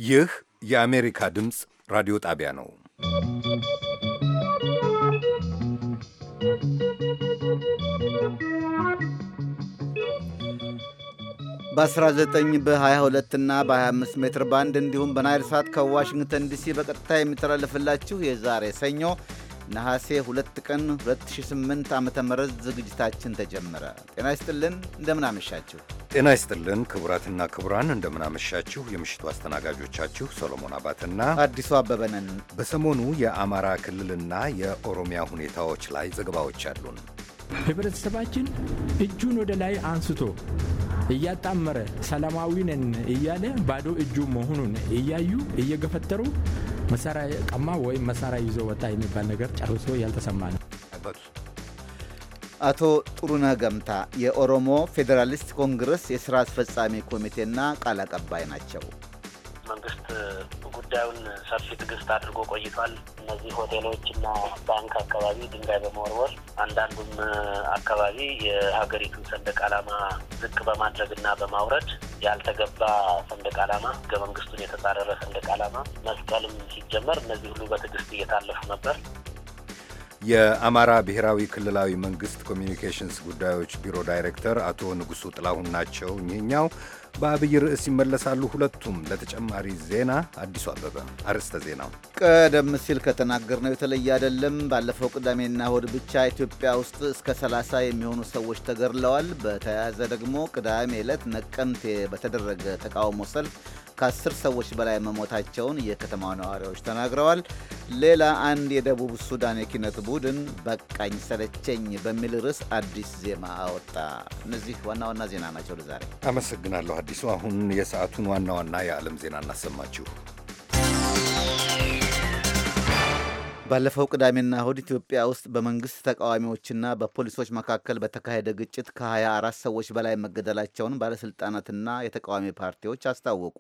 ይህ የአሜሪካ ድምፅ ራዲዮ ጣቢያ ነው። በ19 በ22 እና በ25 ሜትር ባንድ እንዲሁም በናይል ሳት ከዋሽንግተን ዲሲ በቀጥታ የሚተላለፍላችሁ የዛሬ ሰኞ ነሐሴ 2 ቀን 2008 ዓ.ም ዝግጅታችን ተጀመረ። ጤና ይስጥልን፣ እንደምን አመሻችሁ። ጤና ይስጥልን ክቡራትና ክቡራን፣ እንደምን አመሻችሁ። የምሽቱ አስተናጋጆቻችሁ ሰሎሞን አባትና አዲሱ አበበ ነን። በሰሞኑ የአማራ ክልልና የኦሮሚያ ሁኔታዎች ላይ ዘገባዎች አሉን። ህብረተሰባችን እጁን ወደ ላይ አንስቶ እያጣመረ ሰላማዊ ነን እያለ ባዶ እጁ መሆኑን እያዩ እየገፈተሩ መሳሪያ ቀማ ወይም መሳሪያ ይዞ ወጣ የሚባል ነገር ጨርሶ ያልተሰማ ነው። አቶ ጥሩነህ ገምታ የኦሮሞ ፌዴራሊስት ኮንግረስ የሥራ አስፈጻሚ ኮሚቴና ቃል አቀባይ ናቸው። መንግስት ጉዳዩን ሰፊ ትዕግስት አድርጎ ቆይቷል። እነዚህ ሆቴሎችና ባንክ አካባቢ ድንጋይ በመወርወር አንዳንዱም አካባቢ የሀገሪቱን ሰንደቅ ዓላማ ዝቅ በማድረግና በማውረድ ያልተገባ ሰንደቅ ዓላማ ሕገ መንግስቱን የተጻረረ ሰንደቅ ዓላማ መስቀልም ሲጀመር እነዚህ ሁሉ በትዕግስት እየታለፉ ነበር። የአማራ ብሔራዊ ክልላዊ መንግስት ኮሚኒኬሽንስ ጉዳዮች ቢሮ ዳይሬክተር አቶ ንጉሱ ጥላሁን ናቸው። እኚህኛው በአብይ ርዕስ ይመለሳሉ። ሁለቱም ለተጨማሪ ዜና አዲሱ አበበ። አርዕስተ ዜናው ቀደም ሲል ከተናገርነው የተለየ አይደለም። ባለፈው ቅዳሜና እሁድ ብቻ ኢትዮጵያ ውስጥ እስከ 30 የሚሆኑ ሰዎች ተገድለዋል። በተያያዘ ደግሞ ቅዳሜ ዕለት ነቀምቴ በተደረገ ተቃውሞ ሰልፍ ከ10 ሰዎች በላይ መሞታቸውን የከተማው ነዋሪዎች ተናግረዋል። ሌላ አንድ የደቡብ ሱዳን የኪነት ቡድን በቃኝ ሰለቸኝ በሚል ርዕስ አዲስ ዜማ አወጣ። እነዚህ ዋና ዋና ዜና ናቸው ለዛሬ። አመሰግናለሁ አዲሱ። አሁን የሰዓቱን ዋና ዋና የዓለም ዜና እናሰማችሁ። ባለፈው ቅዳሜና እሁድ ኢትዮጵያ ውስጥ በመንግስት ተቃዋሚዎችና በፖሊሶች መካከል በተካሄደ ግጭት ከ24 ሰዎች በላይ መገደላቸውን ባለሥልጣናትና የተቃዋሚ ፓርቲዎች አስታወቁ።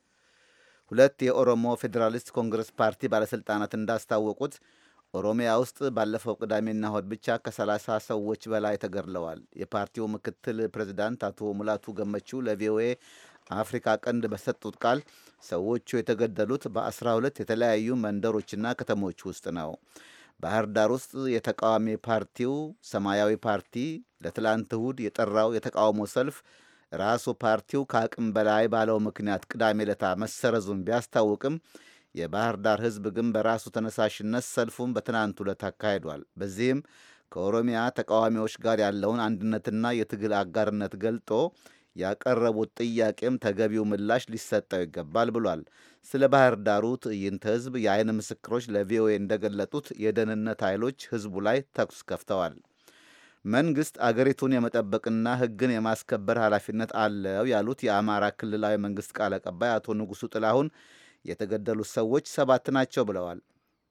ሁለት የኦሮሞ ፌዴራሊስት ኮንግረስ ፓርቲ ባለሥልጣናት እንዳስታወቁት ኦሮሚያ ውስጥ ባለፈው ቅዳሜና እሁድ ብቻ ከ30 ሰዎች በላይ ተገድለዋል። የፓርቲው ምክትል ፕሬዚዳንት አቶ ሙላቱ ገመቹ ለቪኦኤ አፍሪካ ቀንድ በሰጡት ቃል ሰዎቹ የተገደሉት በ12 የተለያዩ መንደሮችና ከተሞች ውስጥ ነው። ባህር ዳር ውስጥ የተቃዋሚ ፓርቲው ሰማያዊ ፓርቲ ለትላንት እሁድ የጠራው የተቃውሞ ሰልፍ ራሱ ፓርቲው ከአቅም በላይ ባለው ምክንያት ቅዳሜ ዕለት መሰረዙን ቢያስታውቅም የባህር ዳር ሕዝብ ግን በራሱ ተነሳሽነት ሰልፉን በትናንት ዕለት አካሂዷል። በዚህም ከኦሮሚያ ተቃዋሚዎች ጋር ያለውን አንድነትና የትግል አጋርነት ገልጦ ያቀረቡት ጥያቄም ተገቢው ምላሽ ሊሰጠው ይገባል ብሏል። ስለ ባህር ዳሩ ትዕይንተ ሕዝብ የአይን ምስክሮች ለቪኦኤ እንደገለጡት የደህንነት ኃይሎች ሕዝቡ ላይ ተኩስ ከፍተዋል። መንግሥት አገሪቱን የመጠበቅና ሕግን የማስከበር ኃላፊነት አለው ያሉት የአማራ ክልላዊ መንግሥት ቃል አቀባይ አቶ ንጉሱ ጥላሁን የተገደሉት ሰዎች 7 ናቸው ብለዋል።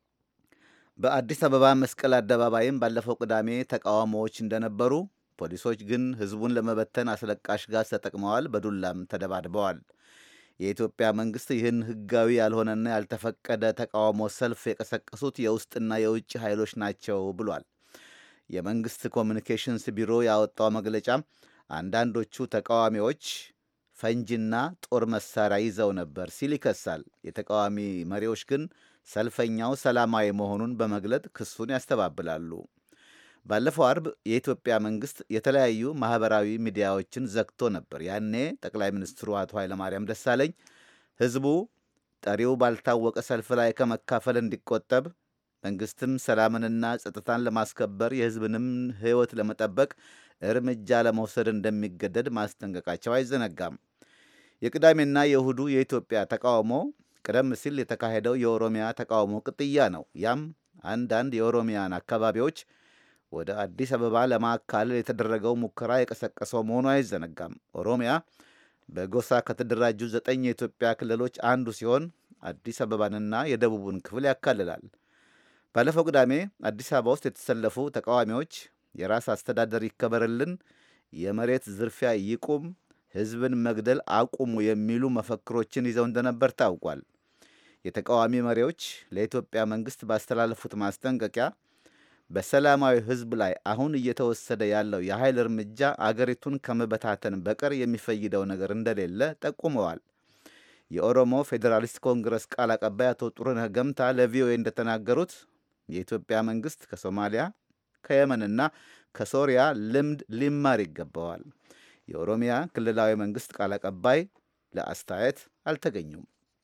በአዲስ አበባ መስቀል አደባባይም ባለፈው ቅዳሜ ተቃውሞዎች እንደነበሩ፣ ፖሊሶች ግን ሕዝቡን ለመበተን አስለቃሽ ጋዝ ተጠቅመዋል፣ በዱላም ተደባድበዋል። የኢትዮጵያ መንግሥት ይህን ሕጋዊ ያልሆነና ያልተፈቀደ ተቃውሞ ሰልፍ የቀሰቀሱት የውስጥና የውጭ ኃይሎች ናቸው ብሏል። የመንግሥት ኮሚኒኬሽንስ ቢሮ ያወጣው መግለጫ አንዳንዶቹ ተቃዋሚዎች ፈንጂና ጦር መሳሪያ ይዘው ነበር ሲል ይከሳል። የተቃዋሚ መሪዎች ግን ሰልፈኛው ሰላማዊ መሆኑን በመግለጥ ክሱን ያስተባብላሉ። ባለፈው አርብ የኢትዮጵያ መንግሥት የተለያዩ ማኅበራዊ ሚዲያዎችን ዘግቶ ነበር። ያኔ ጠቅላይ ሚኒስትሩ አቶ ኃይለማርያም ደሳለኝ ሕዝቡ ጠሪው ባልታወቀ ሰልፍ ላይ ከመካፈል እንዲቆጠብ፣ መንግሥትም ሰላምንና ጸጥታን ለማስከበር የሕዝብንም ሕይወት ለመጠበቅ እርምጃ ለመውሰድ እንደሚገደድ ማስጠንቀቃቸው አይዘነጋም። የቅዳሜና የእሁዱ የኢትዮጵያ ተቃውሞ ቀደም ሲል የተካሄደው የኦሮሚያ ተቃውሞ ቅጥያ ነው። ያም አንዳንድ የኦሮሚያን አካባቢዎች ወደ አዲስ አበባ ለማካለል የተደረገው ሙከራ የቀሰቀሰው መሆኑ አይዘነጋም። ኦሮሚያ በጎሳ ከተደራጁ 9 የኢትዮጵያ ክልሎች አንዱ ሲሆን አዲስ አበባንና የደቡቡን ክፍል ያካልላል። ባለፈው ቅዳሜ አዲስ አበባ ውስጥ የተሰለፉ ተቃዋሚዎች የራስ አስተዳደር ይከበርልን፣ የመሬት ዝርፊያ ይቁም፣ ሕዝብን መግደል አቁሙ የሚሉ መፈክሮችን ይዘው እንደነበር ታውቋል። የተቃዋሚ መሪዎች ለኢትዮጵያ መንግሥት ባስተላለፉት ማስጠንቀቂያ በሰላማዊ ሕዝብ ላይ አሁን እየተወሰደ ያለው የኃይል እርምጃ አገሪቱን ከመበታተን በቀር የሚፈይደው ነገር እንደሌለ ጠቁመዋል። የኦሮሞ ፌዴራሊስት ኮንግረስ ቃል አቀባይ አቶ ጥሩነህ ገምታ ለቪኦኤ እንደተናገሩት የኢትዮጵያ መንግስት ከሶማሊያ ከየመንና ከሶሪያ ልምድ ሊማር ይገባዋል። የኦሮሚያ ክልላዊ መንግስት ቃል አቀባይ ለአስተያየት አልተገኙም።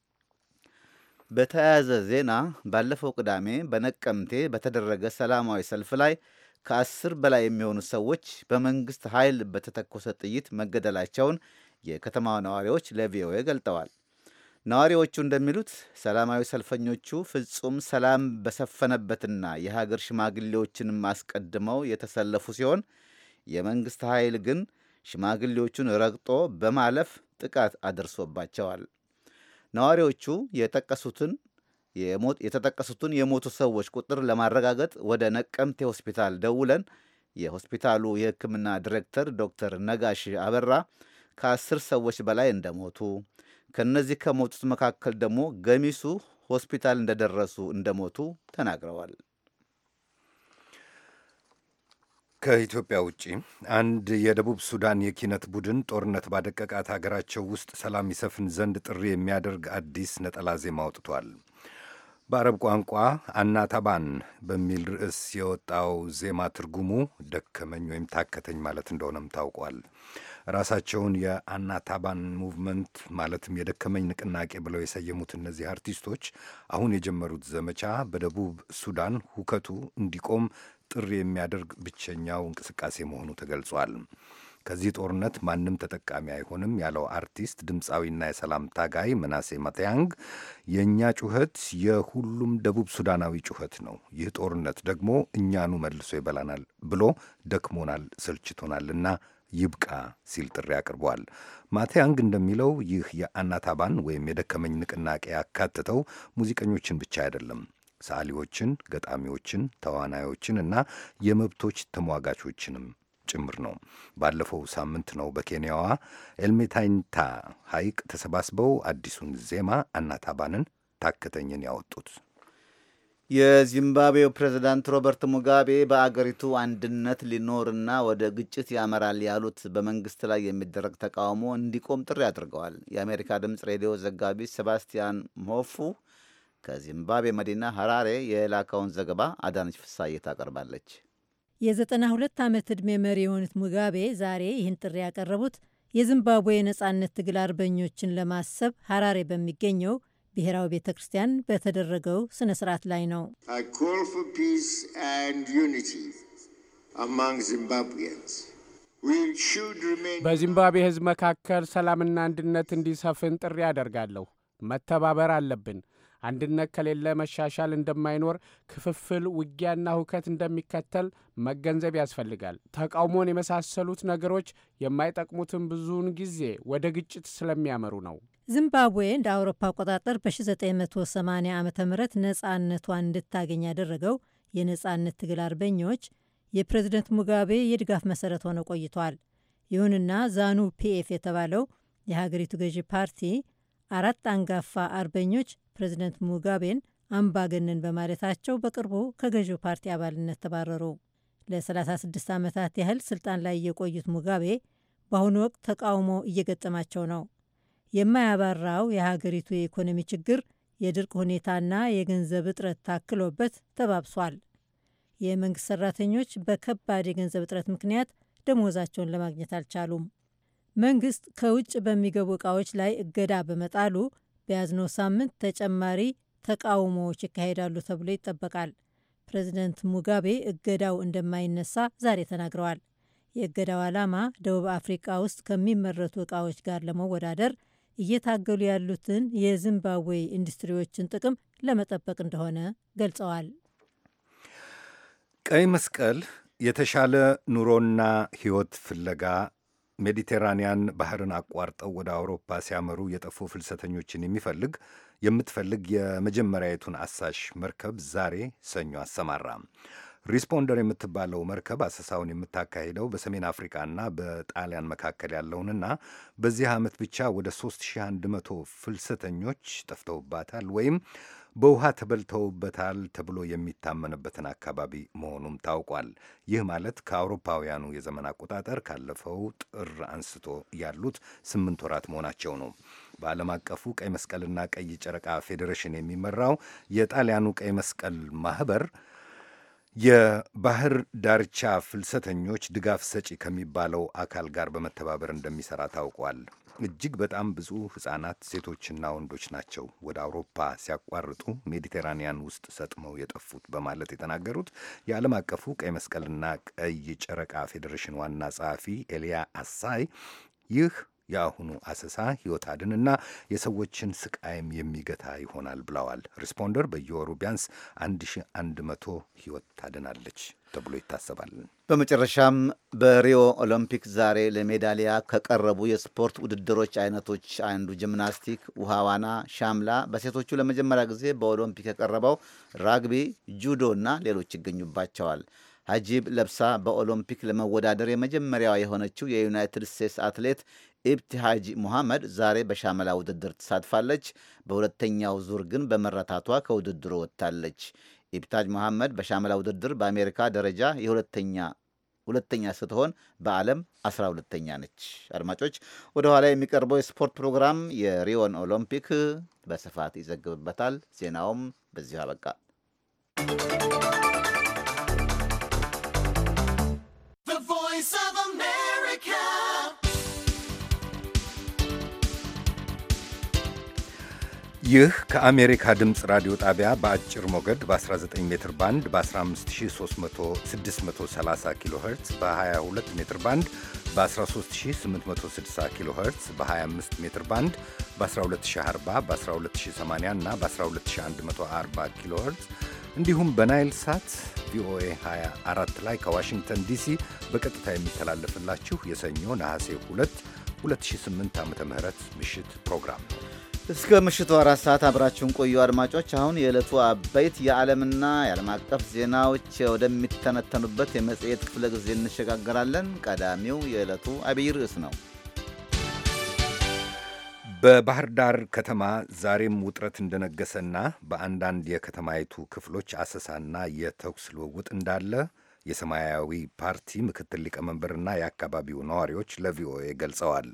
በተያያዘ ዜና ባለፈው ቅዳሜ በነቀምቴ በተደረገ ሰላማዊ ሰልፍ ላይ ከ10 በላይ የሚሆኑ ሰዎች በመንግስት ኃይል በተተኮሰ ጥይት መገደላቸውን የከተማው ነዋሪዎች ለቪኦኤ ገልጠዋል። ነዋሪዎቹ እንደሚሉት ሰላማዊ ሰልፈኞቹ ፍጹም ሰላም በሰፈነበትና የሀገር ሽማግሌዎችንም አስቀድመው የተሰለፉ ሲሆን የመንግስት ኃይል ግን ሽማግሌዎቹን ረግጦ በማለፍ ጥቃት አድርሶባቸዋል። ነዋሪዎቹ የተጠቀሱትን የሞቱ ሰዎች ቁጥር ለማረጋገጥ ወደ ነቀምቴ ሆስፒታል ደውለን የሆስፒታሉ የሕክምና ዲሬክተር ዶክተር ነጋሽ አበራ ከ10 ሰዎች በላይ እንደሞቱ ከነዚህ ከሞቱት መካከል ደግሞ ገሚሱ ሆስፒታል እንደደረሱ እንደሞቱ ተናግረዋል። ከኢትዮጵያ ውጪ አንድ የደቡብ ሱዳን የኪነት ቡድን ጦርነት ባደቀቃት ሀገራቸው ውስጥ ሰላም ይሰፍን ዘንድ ጥሪ የሚያደርግ አዲስ ነጠላ ዜማ አውጥቷል። በአረብ ቋንቋ አናታባን በሚል ርዕስ የወጣው ዜማ ትርጉሙ ደከመኝ ወይም ታከተኝ ማለት እንደሆነም ታውቋል። ራሳቸውን የአናታባን ሙቭመንት ማለትም የደከመኝ ንቅናቄ ብለው የሰየሙት እነዚህ አርቲስቶች አሁን የጀመሩት ዘመቻ በደቡብ ሱዳን ሁከቱ እንዲቆም ጥሪ የሚያደርግ ብቸኛው እንቅስቃሴ መሆኑ ተገልጿል። ከዚህ ጦርነት ማንም ተጠቃሚ አይሆንም ያለው አርቲስት ድምፃዊና የሰላም ታጋይ መናሴ ማቲያንግ የእኛ ጩኸት የሁሉም ደቡብ ሱዳናዊ ጩኸት ነው። ይህ ጦርነት ደግሞ እኛኑ መልሶ ይበላናል ብሎ ደክሞናል፣ ሰልችቶናልና ይብቃ ሲል ጥሪ አቅርቧል። ማቲያንግ እንደሚለው ይህ የአናታባን ወይም የደከመኝ ንቅናቄ ያካትተው ሙዚቀኞችን ብቻ አይደለም። ሰዓሊዎችን፣ ገጣሚዎችን፣ ተዋናዮችን እና የመብቶች ተሟጋቾችንም ጭምር ነው። ባለፈው ሳምንት ነው በኬንያዋ ኤልሜታይንታ ሐይቅ ተሰባስበው አዲሱን ዜማ አናታባንን ታከተኝን ያወጡት። የዚምባብዌው ፕሬዝዳንት ሮበርት ሙጋቤ በአገሪቱ አንድነት ሊኖርና ወደ ግጭት ያመራል ያሉት በመንግስት ላይ የሚደረግ ተቃውሞ እንዲቆም ጥሪ አድርገዋል። የአሜሪካ ድምፅ ሬዲዮ ዘጋቢ ሴባስቲያን ሞፉ ከዚምባብዌ መዲና ሐራሬ የላካውን ዘገባ አዳነች ፍሳዬ ታቀርባለች። የ92 ዓመት ዕድሜ መሪ የሆኑት ሙጋቤ ዛሬ ይህን ጥሪ ያቀረቡት የዚምባብዌ የነጻነት ትግል አርበኞችን ለማሰብ ሐራሬ በሚገኘው ብሔራዊ ቤተ ክርስቲያን በተደረገው ስነ ስርዓት ላይ ነው። በዚምባብዌ ሕዝብ መካከል ሰላምና አንድነት እንዲሰፍን ጥሪ አደርጋለሁ። መተባበር አለብን። አንድነት ከሌለ መሻሻል እንደማይኖር፣ ክፍፍል፣ ውጊያና ሁከት እንደሚከተል መገንዘብ ያስፈልጋል። ተቃውሞን የመሳሰሉት ነገሮች የማይጠቅሙትን ብዙውን ጊዜ ወደ ግጭት ስለሚያመሩ ነው። ዚምባብዌ እንደ አውሮፓ አቆጣጠር በ1980 ዓ ም ነጻነቷን እንድታገኝ ያደረገው የነጻነት ትግል አርበኞች የፕሬዝደንት ሙጋቤ የድጋፍ መሰረት ሆነው ቆይቷል። ይሁንና ዛኑ ፒኤፍ የተባለው የሀገሪቱ ገዢ ፓርቲ 4 አንጋፋ አርበኞች ፕሬዝደንት ሙጋቤን አምባገነን በማለታቸው በቅርቡ ከገዢው ፓርቲ አባልነት ተባረሩ። ለ36 ዓመታት ያህል ስልጣን ላይ የቆዩት ሙጋቤ በአሁኑ ወቅት ተቃውሞ እየገጠማቸው ነው። የማያባራው የሀገሪቱ የኢኮኖሚ ችግር፣ የድርቅ ሁኔታና የገንዘብ እጥረት ታክሎበት ተባብሷል። የመንግሥት ሠራተኞች በከባድ የገንዘብ እጥረት ምክንያት ደሞዛቸውን ለማግኘት አልቻሉም። መንግሥት ከውጭ በሚገቡ ዕቃዎች ላይ እገዳ በመጣሉ በያዝነው ሳምንት ተጨማሪ ተቃውሞዎች ይካሄዳሉ ተብሎ ይጠበቃል። ፕሬዚደንት ሙጋቤ እገዳው እንደማይነሳ ዛሬ ተናግረዋል። የእገዳው ዓላማ ደቡብ አፍሪካ ውስጥ ከሚመረቱ ዕቃዎች ጋር ለመወዳደር እየታገሉ ያሉትን የዚምባብዌ ኢንዱስትሪዎችን ጥቅም ለመጠበቅ እንደሆነ ገልጸዋል። ቀይ መስቀል የተሻለ ኑሮና ሕይወት ፍለጋ ሜዲቴራንያን ባህርን አቋርጠው ወደ አውሮፓ ሲያመሩ የጠፉ ፍልሰተኞችን የምትፈልግ የመጀመሪያዊቱን አሳሽ መርከብ ዛሬ ሰኞ አሰማራ። ሪስፖንደር የምትባለው መርከብ አሰሳውን የምታካሂደው በሰሜን አፍሪካና በጣሊያን መካከል ያለውንና በዚህ ዓመት ብቻ ወደ 3100 ፍልሰተኞች ጠፍተውባታል ወይም በውሃ ተበልተውበታል ተብሎ የሚታመንበትን አካባቢ መሆኑም ታውቋል። ይህ ማለት ከአውሮፓውያኑ የዘመን አቆጣጠር ካለፈው ጥር አንስቶ ያሉት 8 ወራት መሆናቸው ነው። በዓለም አቀፉ ቀይ መስቀልና ቀይ ጨረቃ ፌዴሬሽን የሚመራው የጣሊያኑ ቀይ መስቀል ማህበር የባህር ዳርቻ ፍልሰተኞች ድጋፍ ሰጪ ከሚባለው አካል ጋር በመተባበር እንደሚሰራ ታውቋል። እጅግ በጣም ብዙ ሕፃናት፣ ሴቶችና ወንዶች ናቸው ወደ አውሮፓ ሲያቋርጡ ሜዲቴራኒያን ውስጥ ሰጥመው የጠፉት በማለት የተናገሩት የዓለም አቀፉ ቀይ መስቀልና ቀይ ጨረቃ ፌዴሬሽን ዋና ጸሐፊ ኤልያ አሳይ ይህ የአሁኑ አሰሳ ሕይወት አድንና የሰዎችን ስቃይም የሚገታ ይሆናል ብለዋል። ሪስፖንደር በየወሩ ቢያንስ 1100 ሕይወት ታድናለች ተብሎ ይታሰባል። በመጨረሻም በሪዮ ኦሎምፒክ ዛሬ ለሜዳሊያ ከቀረቡ የስፖርት ውድድሮች አይነቶች አንዱ ጂምናስቲክ፣ ውሃ ዋና፣ ሻምላ፣ በሴቶቹ ለመጀመሪያ ጊዜ በኦሎምፒክ የቀረበው ራግቢ፣ ጁዶ እና ሌሎች ይገኙባቸዋል። ሀጂብ ለብሳ በኦሎምፒክ ለመወዳደር የመጀመሪያዋ የሆነችው የዩናይትድ ስቴትስ አትሌት ኢብቲሃጅ ሙሐመድ ዛሬ በሻመላ ውድድር ተሳትፋለች። በሁለተኛው ዙር ግን በመረታቷ ከውድድሩ ወጥታለች። ኢብቲሃጅ ሙሐመድ በሻመላ ውድድር በአሜሪካ ደረጃ ሁለተኛ ስትሆን በዓለም 12ተኛ ነች። አድማጮች፣ ወደ ኋላ የሚቀርበው የስፖርት ፕሮግራም የሪዮን ኦሎምፒክ በስፋት ይዘግብበታል። ዜናውም በዚሁ አበቃ። ይህ ከአሜሪካ ድምፅ ራዲዮ ጣቢያ በአጭር ሞገድ በ19 ሜትር ባንድ በ15630 ኪሎ ኸርትዝ በ22 ሜትር ባንድ በ13860 ኪሎ ኸርትዝ በ25 ሜትር ባንድ በ12040 በ12080 እና በ12140 ኪሎ ኸርትዝ እንዲሁም በናይል ሳት ቪኦኤ 24 ላይ ከዋሽንግተን ዲሲ በቀጥታ የሚተላለፍላችሁ የሰኞ ነሐሴ 2 2008 ዓ.ም ምሽት ፕሮግራም ነው። እስከ ምሽቱ 4 ሰዓት አብራችሁን ቆዩ አድማጮች። አሁን የዕለቱ አበይት የዓለምና የዓለም አቀፍ ዜናዎች ወደሚተነተኑበት የመጽሔት ክፍለ ጊዜ እንሸጋገራለን። ቀዳሚው የዕለቱ አብይ ርዕስ ነው። በባህር ዳር ከተማ ዛሬም ውጥረት እንደነገሰና በአንዳንድ የከተማይቱ ክፍሎች አሰሳና የተኩስ ልውውጥ እንዳለ የሰማያዊ ፓርቲ ምክትል ሊቀመንበርና የአካባቢው ነዋሪዎች ለቪኦኤ ገልጸዋል።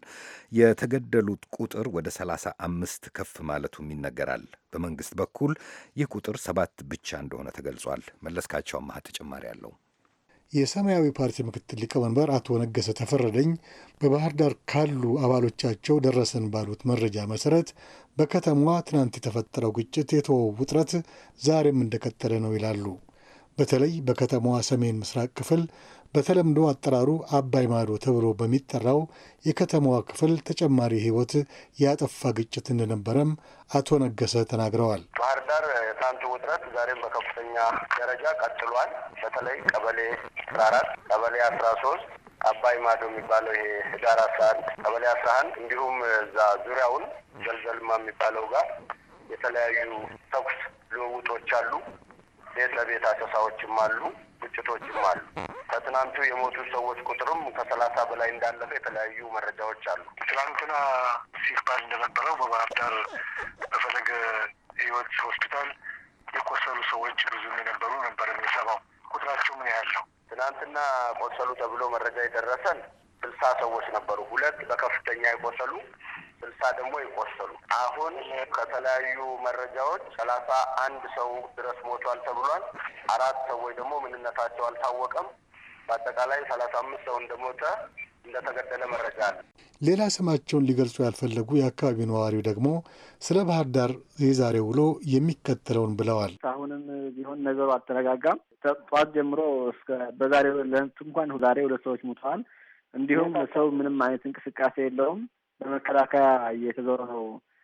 የተገደሉት ቁጥር ወደ 35 ከፍ ማለቱም ይነገራል። በመንግስት በኩል ይህ ቁጥር 7 ብቻ እንደሆነ ተገልጿል። መለስካቸው አማሃ ተጨማሪ አለው። የሰማያዊ ፓርቲ ምክትል ሊቀመንበር አቶ ነገሰ ተፈረደኝ በባህር ዳር ካሉ አባሎቻቸው ደረሰን ባሉት መረጃ መሰረት በከተማዋ ትናንት የተፈጠረው ግጭት የተወው ውጥረት ዛሬም እንደቀጠለ ነው ይላሉ። በተለይ በከተማዋ ሰሜን ምስራቅ ክፍል በተለምዶ አጠራሩ አባይ ማዶ ተብሎ በሚጠራው የከተማዋ ክፍል ተጨማሪ ሕይወት ያጠፋ ግጭት እንደነበረም አቶ ነገሰ ተናግረዋል። ባህር ዳር የትናንቱ ውጥረት ዛሬም በከፍተኛ ደረጃ ቀጥሏል። በተለይ ቀበሌ 14፣ ቀበሌ 13፣ አባይ ማዶ የሚባለው ይሄ ህዳር 11፣ ቀበሌ 11 እንዲሁም እዛ ዙሪያውን ዘልዘልማ የሚባለው ጋር የተለያዩ ተኩስ ልውውጦች አሉ። ቤት ለቤት አሰሳዎችም አሉ፣ ግጭቶችም አሉ። ከትናንቱ የሞቱ ሰዎች ቁጥርም ከ30 በላይ እንዳለፈ የተለያዩ መረጃዎች አሉ። ትናንትና ሲባል እንደነበረው በባህር ዳር በፈለገ ህይወት ሆስፒታል የቆሰሉ ሰዎች ብዙ የነበሩ ነበር የሚሰማው። ቁጥራቸው ምን ያህል ነው? ትናንትና ቆሰሉ ተብሎ መረጃ የደረሰን 60 ሰዎች ነበሩ። 2 በከፍተኛ የቆሰሉ፣ 60 ደግሞ የቆሰሉ። አሁን ከተለያዩ መረጃዎች 31 ሰው ድረስ ሞቷል ተብሏል። 4 ሰዎች ደግሞ ምንነታቸው አልታወቀም። በአጠቃላይ 35 ሰው እንደሞተ እንደተገደለ መረጃ አለ። ሌላ ስማቸውን ሊገልጹ ያልፈለጉ የአካባቢው ነዋሪው ደግሞ ስለ ባህር ዳር የዛሬ ውሎ የሚከተለውን ብለዋል። አሁንም ቢሆን ነገሩ አልተረጋጋም። ጠዋት ጀምሮ እስከ በዛሬው ዕለት እንኳን ዛሬ 2 ሰዎች ሞተዋል። እንዲሁም ሰው ምንም አይነት እንቅስቃሴ የለውም። በመከላከያ እየተዞረ ነው።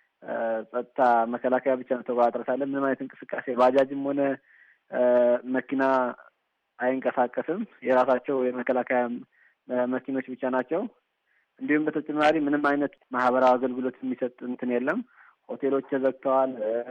ጸጥታ መከላከያ ብቻ ነው ተቆጣጥረታለ። ምንም አይነት እንቅስቃሴ ባጃጅም ሆነ መኪና አይንቀሳቀስም። የራሳቸው የመከላከያ መኪኖች ብቻ ናቸው። እንዲሁም በተጨማሪ ምንም አይነት ማህበራዊ አገልግሎት የሚሰጥ እንትን የለም። ሆቴሎች ተዘግተዋል።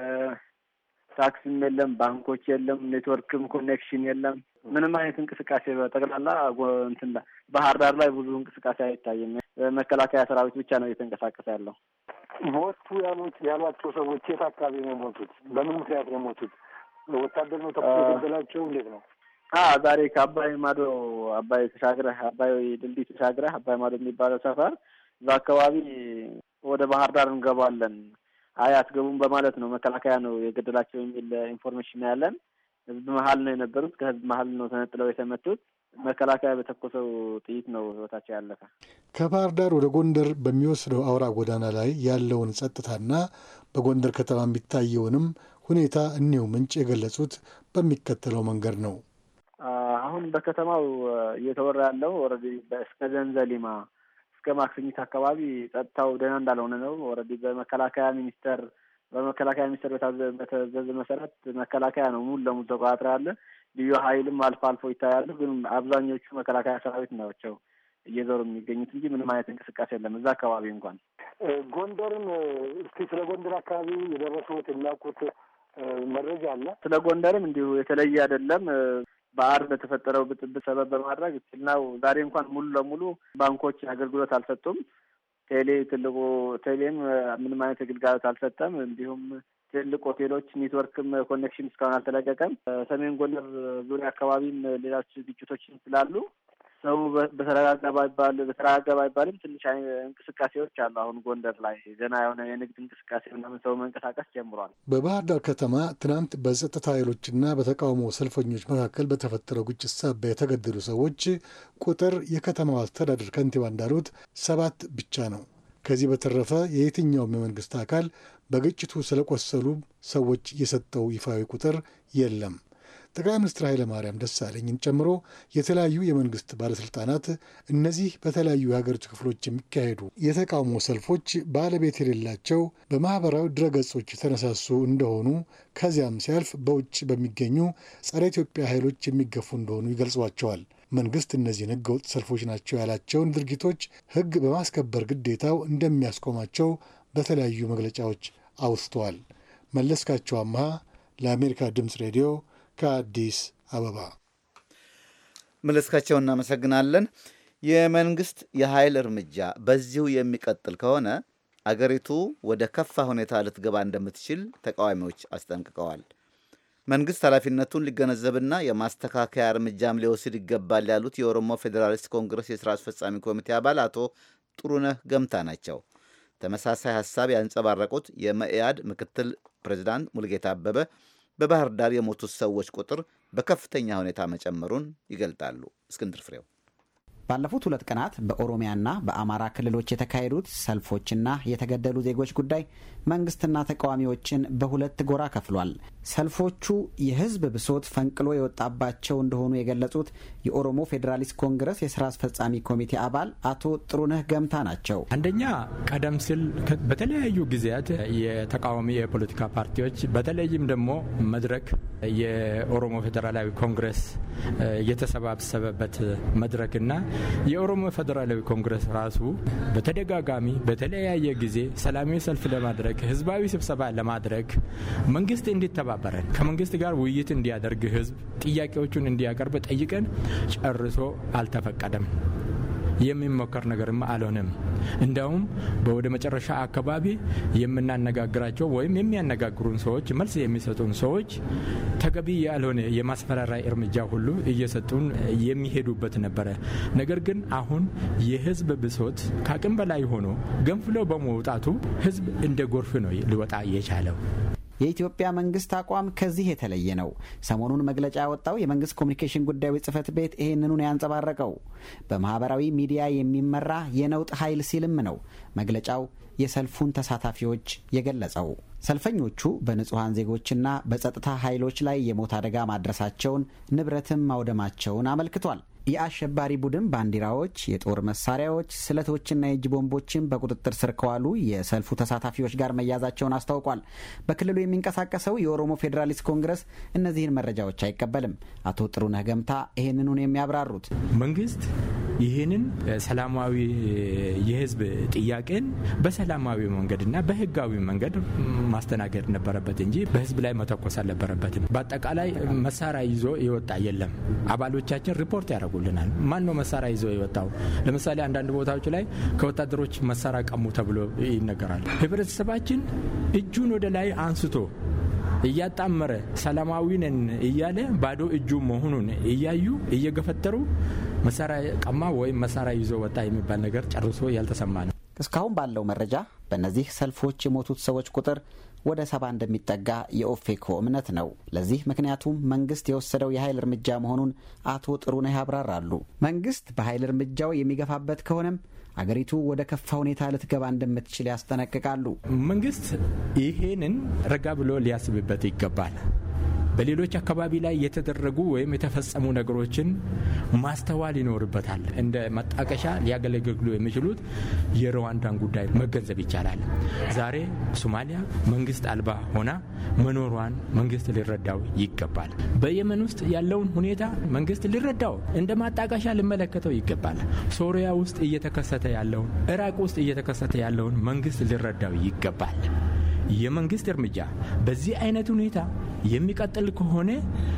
ታክሲም የለም፣ ባንኮች የለም፣ ኔትወርክም ኮኔክሽን የለም። ምንም አይነት እንቅስቃሴ በጠቅላላ እንትን ባህር ዳር ላይ ብዙ እንቅስቃሴ አይታይም። መከላከያ ሰራዊት ብቻ ነው እየተንቀሳቀሰ ያለው። ሞቱ ያሏቸው ሰዎች የት አካባቢ ነው የሞቱት? በምን ምክንያት ነው የሞቱት? ወታደር ነው ተኩሶ የገደላቸው? እንዴት ነው? ዛሬ ከአባይ ማዶ አባይ ድልድይ ተሻግረህ አባይ ማዶ የሚባለው ሰፈር እዛ አካባቢ ወደ ባህር ዳር እንገባለን አትገቡም በማለት ነው መከላከያ ነው የገደላቸው የሚል ኢንፎርሜሽን ያለን። ህዝብ መሀል ነው የነበሩት። ከህዝብ መሀል ነው ተነጥለው የተመቱት። መከላከያ በተኮሰው ጥይት ነው ህይወታቸው ያለፈ። ከባህር ዳር ወደ ጎንደር በሚወስደው አውራ ጎዳና ላይ ያለውን ጸጥታና በጎንደር ከተማ የሚታየውንም ሁኔታ እኒሁ ምንጭ የገለጹት በሚከተለው መንገድ ነው። አሁን በከተማው እየተወራ ያለው ኦልሬዲ እስከ ዘንዘሊማ እስከ ማክሰኝት አካባቢ ጸጥታው ደህና እንዳልሆነ ነው። ኦልሬዲ በመከላከያ ሚኒስቴር በተዘዘ መሰረት መከላከያ ነው ሙሉ ለሙሉ ተቆጣጥሮ ያለ። ልዩ ኃይልም አልፎ አልፎ ይታያሉ። ግን አብዛኞቹ መከላከያ ሰራዊት ናቸው እየዞሩ የሚገኙት እንጂ ምንም አይነት እንቅስቃሴ የለም እዛ አካባቢ እንኳን። ጎንደርን እስኪ ስለ ጎንደር አካባቢ የደረሱት የሚያውቁት መረጃ አለ? ስለ ጎንደርም እንዲሁ የተለየ አይደለም። በአርብ በተፈጠረው ብጥብጥ ሰበብ በማድረግ ነው ዛሬ እንኳን ሙሉ ለሙሉ ባንኮች አገልግሎት አልሰጡም። ቴሌም ምንም አይነት ግልጋሎት አልሰጠም። እንዲሁም ትልቅ ሆቴሎች ኔትወርክም ኮኔክሽን እስካሁን አልተለቀቀም። ሰሜን ጎንደር ዙሪያ አካባቢም ሌሎች ግጭቶችን ስላሉ ሰው በተረጋጋ ባይባልም ትንሽ እንቅስቃሴዎች አሉ። አሁን ጎንደር ላይ ገና የሆነ የንግድ እንቅስቃሴ ምናምን ሰው መንቀሳቀስ ጀምሯል። በባህር ዳር ከተማ ትናንት በጸጥታ ኃይሎችና በተቃውሞ ሰልፈኞች መካከል በተፈጠረው ግጭት ሳቢያ የተገደሉ ሰዎች ቁጥር የከተማው አስተዳደር ከንቲባ እንዳሉት 7 ብቻ ነው። ከዚህ በተረፈ የየትኛውም የመንግስት አካል በግጭቱ ስለቆሰሉ ሰዎች የሰጠው ይፋዊ ቁጥር የለም። ጠቅላይ ሚኒስትር ኃይለማርያም ደሳለኝን ጨምሮ የተለያዩ የመንግስት ባለስልጣናት እነዚህ በተለያዩ የሀገሪቱ ክፍሎች የሚካሄዱ የተቃውሞ ሰልፎች ባለቤት የሌላቸው በማህበራዊ ድረገጾች የተነሳሱ እንደሆኑ ከዚያም ሲያልፍ በውጭ በሚገኙ ጸረ ኢትዮጵያ ኃይሎች የሚገፉ እንደሆኑ ይገልጿቸዋል። መንግስት እነዚህን ህገወጥ ሰልፎች ናቸው ያላቸውን ድርጊቶች ህግ በማስከበር ግዴታው እንደሚያስቆማቸው በተለያዩ መግለጫዎች አውስተዋል። መለስካቸው አምሃ ለአሜሪካ ድምፅ ሬዲዮ ከአዲስ አበባ። መለስካቸው እናመሰግናለን። የመንግስት የኃይል እርምጃ በዚሁ የሚቀጥል ከሆነ አገሪቱ ወደ ከፋ ሁኔታ ልትገባ እንደምትችል ተቃዋሚዎች አስጠንቅቀዋል። መንግስት ኃላፊነቱን ሊገነዘብና የማስተካከያ እርምጃም ሊወስድ ይገባል ያሉት የኦሮሞ ፌዴራሊስት ኮንግረስ የሥራ አስፈጻሚ ኮሚቴ አባል አቶ ጥሩነህ ገምታ ናቸው። ተመሳሳይ ሐሳብ ያንጸባረቁት የመኢአድ ምክትል ፕሬዚዳንት ሙልጌታ አበበ በባህር ዳር የሞቱት ሰዎች ቁጥር በከፍተኛ ሁኔታ መጨመሩን ይገልጣሉ። እስክንድር ፍሬው ባለፉት 2 ቀናት በኦሮሚያና በአማራ ክልሎች የተካሄዱት ሰልፎችና የተገደሉ ዜጎች ጉዳይ መንግስትና ተቃዋሚዎችን በሁለት ጎራ ከፍሏል። ሰልፎቹ የህዝብ ብሶት ፈንቅሎ የወጣባቸው እንደሆኑ የገለጹት የኦሮሞ ፌዴራሊስት ኮንግረስ የሥራ አስፈጻሚ ኮሚቴ አባል አቶ ጥሩነህ ገምታ ናቸው። አንደኛ ቀደም ሲል በተለያዩ ጊዜያት የተቃዋሚ የፖለቲካ ፓርቲዎች በተለይም ደግሞ መድረክ የኦሮሞ ፌዴራላዊ ኮንግረስ የተሰባሰበበት መድረክና የኦሮሞ ፌዴራላዊ ኮንግረስ ራሱ በተደጋጋሚ በተለያየ ጊዜ ሰላማዊ ሰልፍ ለማድረግ ህዝባዊ ስብሰባ ለማድረግ መንግስት እንዲተባበረን ከመንግስት ጋር ውይይት እንዲያደርግ ህዝብ ጥያቄዎቹን እንዲያቀርብ ጠይቀን ጨርሶ አልተፈቀደም። የሚሞከር ነገርም አልሆነም። እንደውም ወደ መጨረሻ አካባቢ የምናነጋግራቸው ወይም የሚያነጋግሩን ሰዎች መልስ የሚሰጡን ሰዎች ተገቢ ያልሆነ የማስፈራሪያ እርምጃ ሁሉ እየሰጡን የሚሄዱበት ነበረ። ነገር ግን አሁን የህዝብ ብሶት ከአቅም በላይ ሆኖ ገንፍሎ በመውጣቱ ህዝብ እንደ ጎርፍ ነው ሊወጣ የቻለው። የኢትዮጵያ መንግስት አቋም ከዚህ የተለየ ነው። ሰሞኑን መግለጫ ያወጣው የመንግስት ኮሚኒኬሽን ጉዳዮች ጽህፈት ቤት ይህንኑን ያንጸባረቀው በማህበራዊ ሚዲያ የሚመራ የነውጥ ኃይል ሲልም ነው መግለጫው የሰልፉን ተሳታፊዎች የገለጸው። ሰልፈኞቹ በንጹሐን ዜጎችና በጸጥታ ኃይሎች ላይ የሞት አደጋ ማድረሳቸውን ንብረትም ማውደማቸውን አመልክቷል። የአሸባሪ ቡድን ባንዲራዎች፣ የጦር መሳሪያዎች፣ ስለቶችና የእጅ ቦምቦችም በቁጥጥር ስር ከዋሉ የሰልፉ ተሳታፊዎች ጋር መያዛቸውን አስታውቋል። በክልሉ የሚንቀሳቀሰው የኦሮሞ ፌዴራሊስት ኮንግረስ እነዚህን መረጃዎች አይቀበልም። አቶ ጥሩነህ ገምታ ይህንኑን የሚያብራሩት መንግስት ይህንን ሰላማዊ የህዝብ ጥያቄን በሰላማዊ መንገድና በህጋዊ መንገድ ማስተናገድ ነበረበት እንጂ በህዝብ ላይ መተኮስ አልነበረበትም። በአጠቃላይ መሳሪያ ይዞ የወጣ የለም። አባሎቻችን ሪፖርት ያደረጉ ያደርጉልናል። ማን ነው መሳሪያ ይዞ የወጣው? ለምሳሌ አንዳንድ ቦታዎች ላይ ከወታደሮች መሳሪያ ቀሙ ተብሎ ይነገራል። ህብረተሰባችን እጁን ወደ ላይ አንስቶ እያጣመረ ሰላማዊ ነን እያለ ባዶ እጁ መሆኑን እያዩ እየገፈተሩ መሳሪያ ቀማ ወይም መሳሪያ ይዞ ወጣ የሚባል ነገር ጨርሶ ያልተሰማ ነው። እስካሁን ባለው መረጃ በእነዚህ ሰልፎች የሞቱት ሰዎች ቁጥር ወደ 70 እንደሚጠጋ የኦፌኮ እምነት ነው። ለዚህ ምክንያቱም መንግስት የወሰደው የኃይል እርምጃ መሆኑን አቶ ጥሩነህ ያብራራሉ። መንግስት በኃይል እርምጃው የሚገፋበት ከሆነም አገሪቱ ወደ ከፋ ሁኔታ ልትገባ እንደምትችል ያስጠነቅቃሉ። መንግስት ይሄንን ረጋ ብሎ ሊያስብበት ይገባል። በሌሎች አካባቢ ላይ የተደረጉ ወይም የተፈጸሙ ነገሮችን ማስተዋል ይኖርበታል። እንደ መጣቀሻ ሊያገለግሉ የሚችሉት የሩዋንዳን ጉዳይ መገንዘብ ይቻላል። ዛሬ ሶማሊያ መንግስት አልባ ሆና መኖሯን መንግስት ሊረዳው ይገባል። በየመን ውስጥ ያለውን ሁኔታ መንግስት ሊረዳው እንደ ማጣቀሻ ሊመለከተው ይገባል። ሶሪያ ውስጥ እየተከሰተ ያለውን፣ ኢራቅ ውስጥ እየተከሰተ ያለውን መንግስት ሊረዳው ይገባል። የመንግስት እርምጃ በዚህ አይነት ሁኔታ የሚቀጥል ከሆነ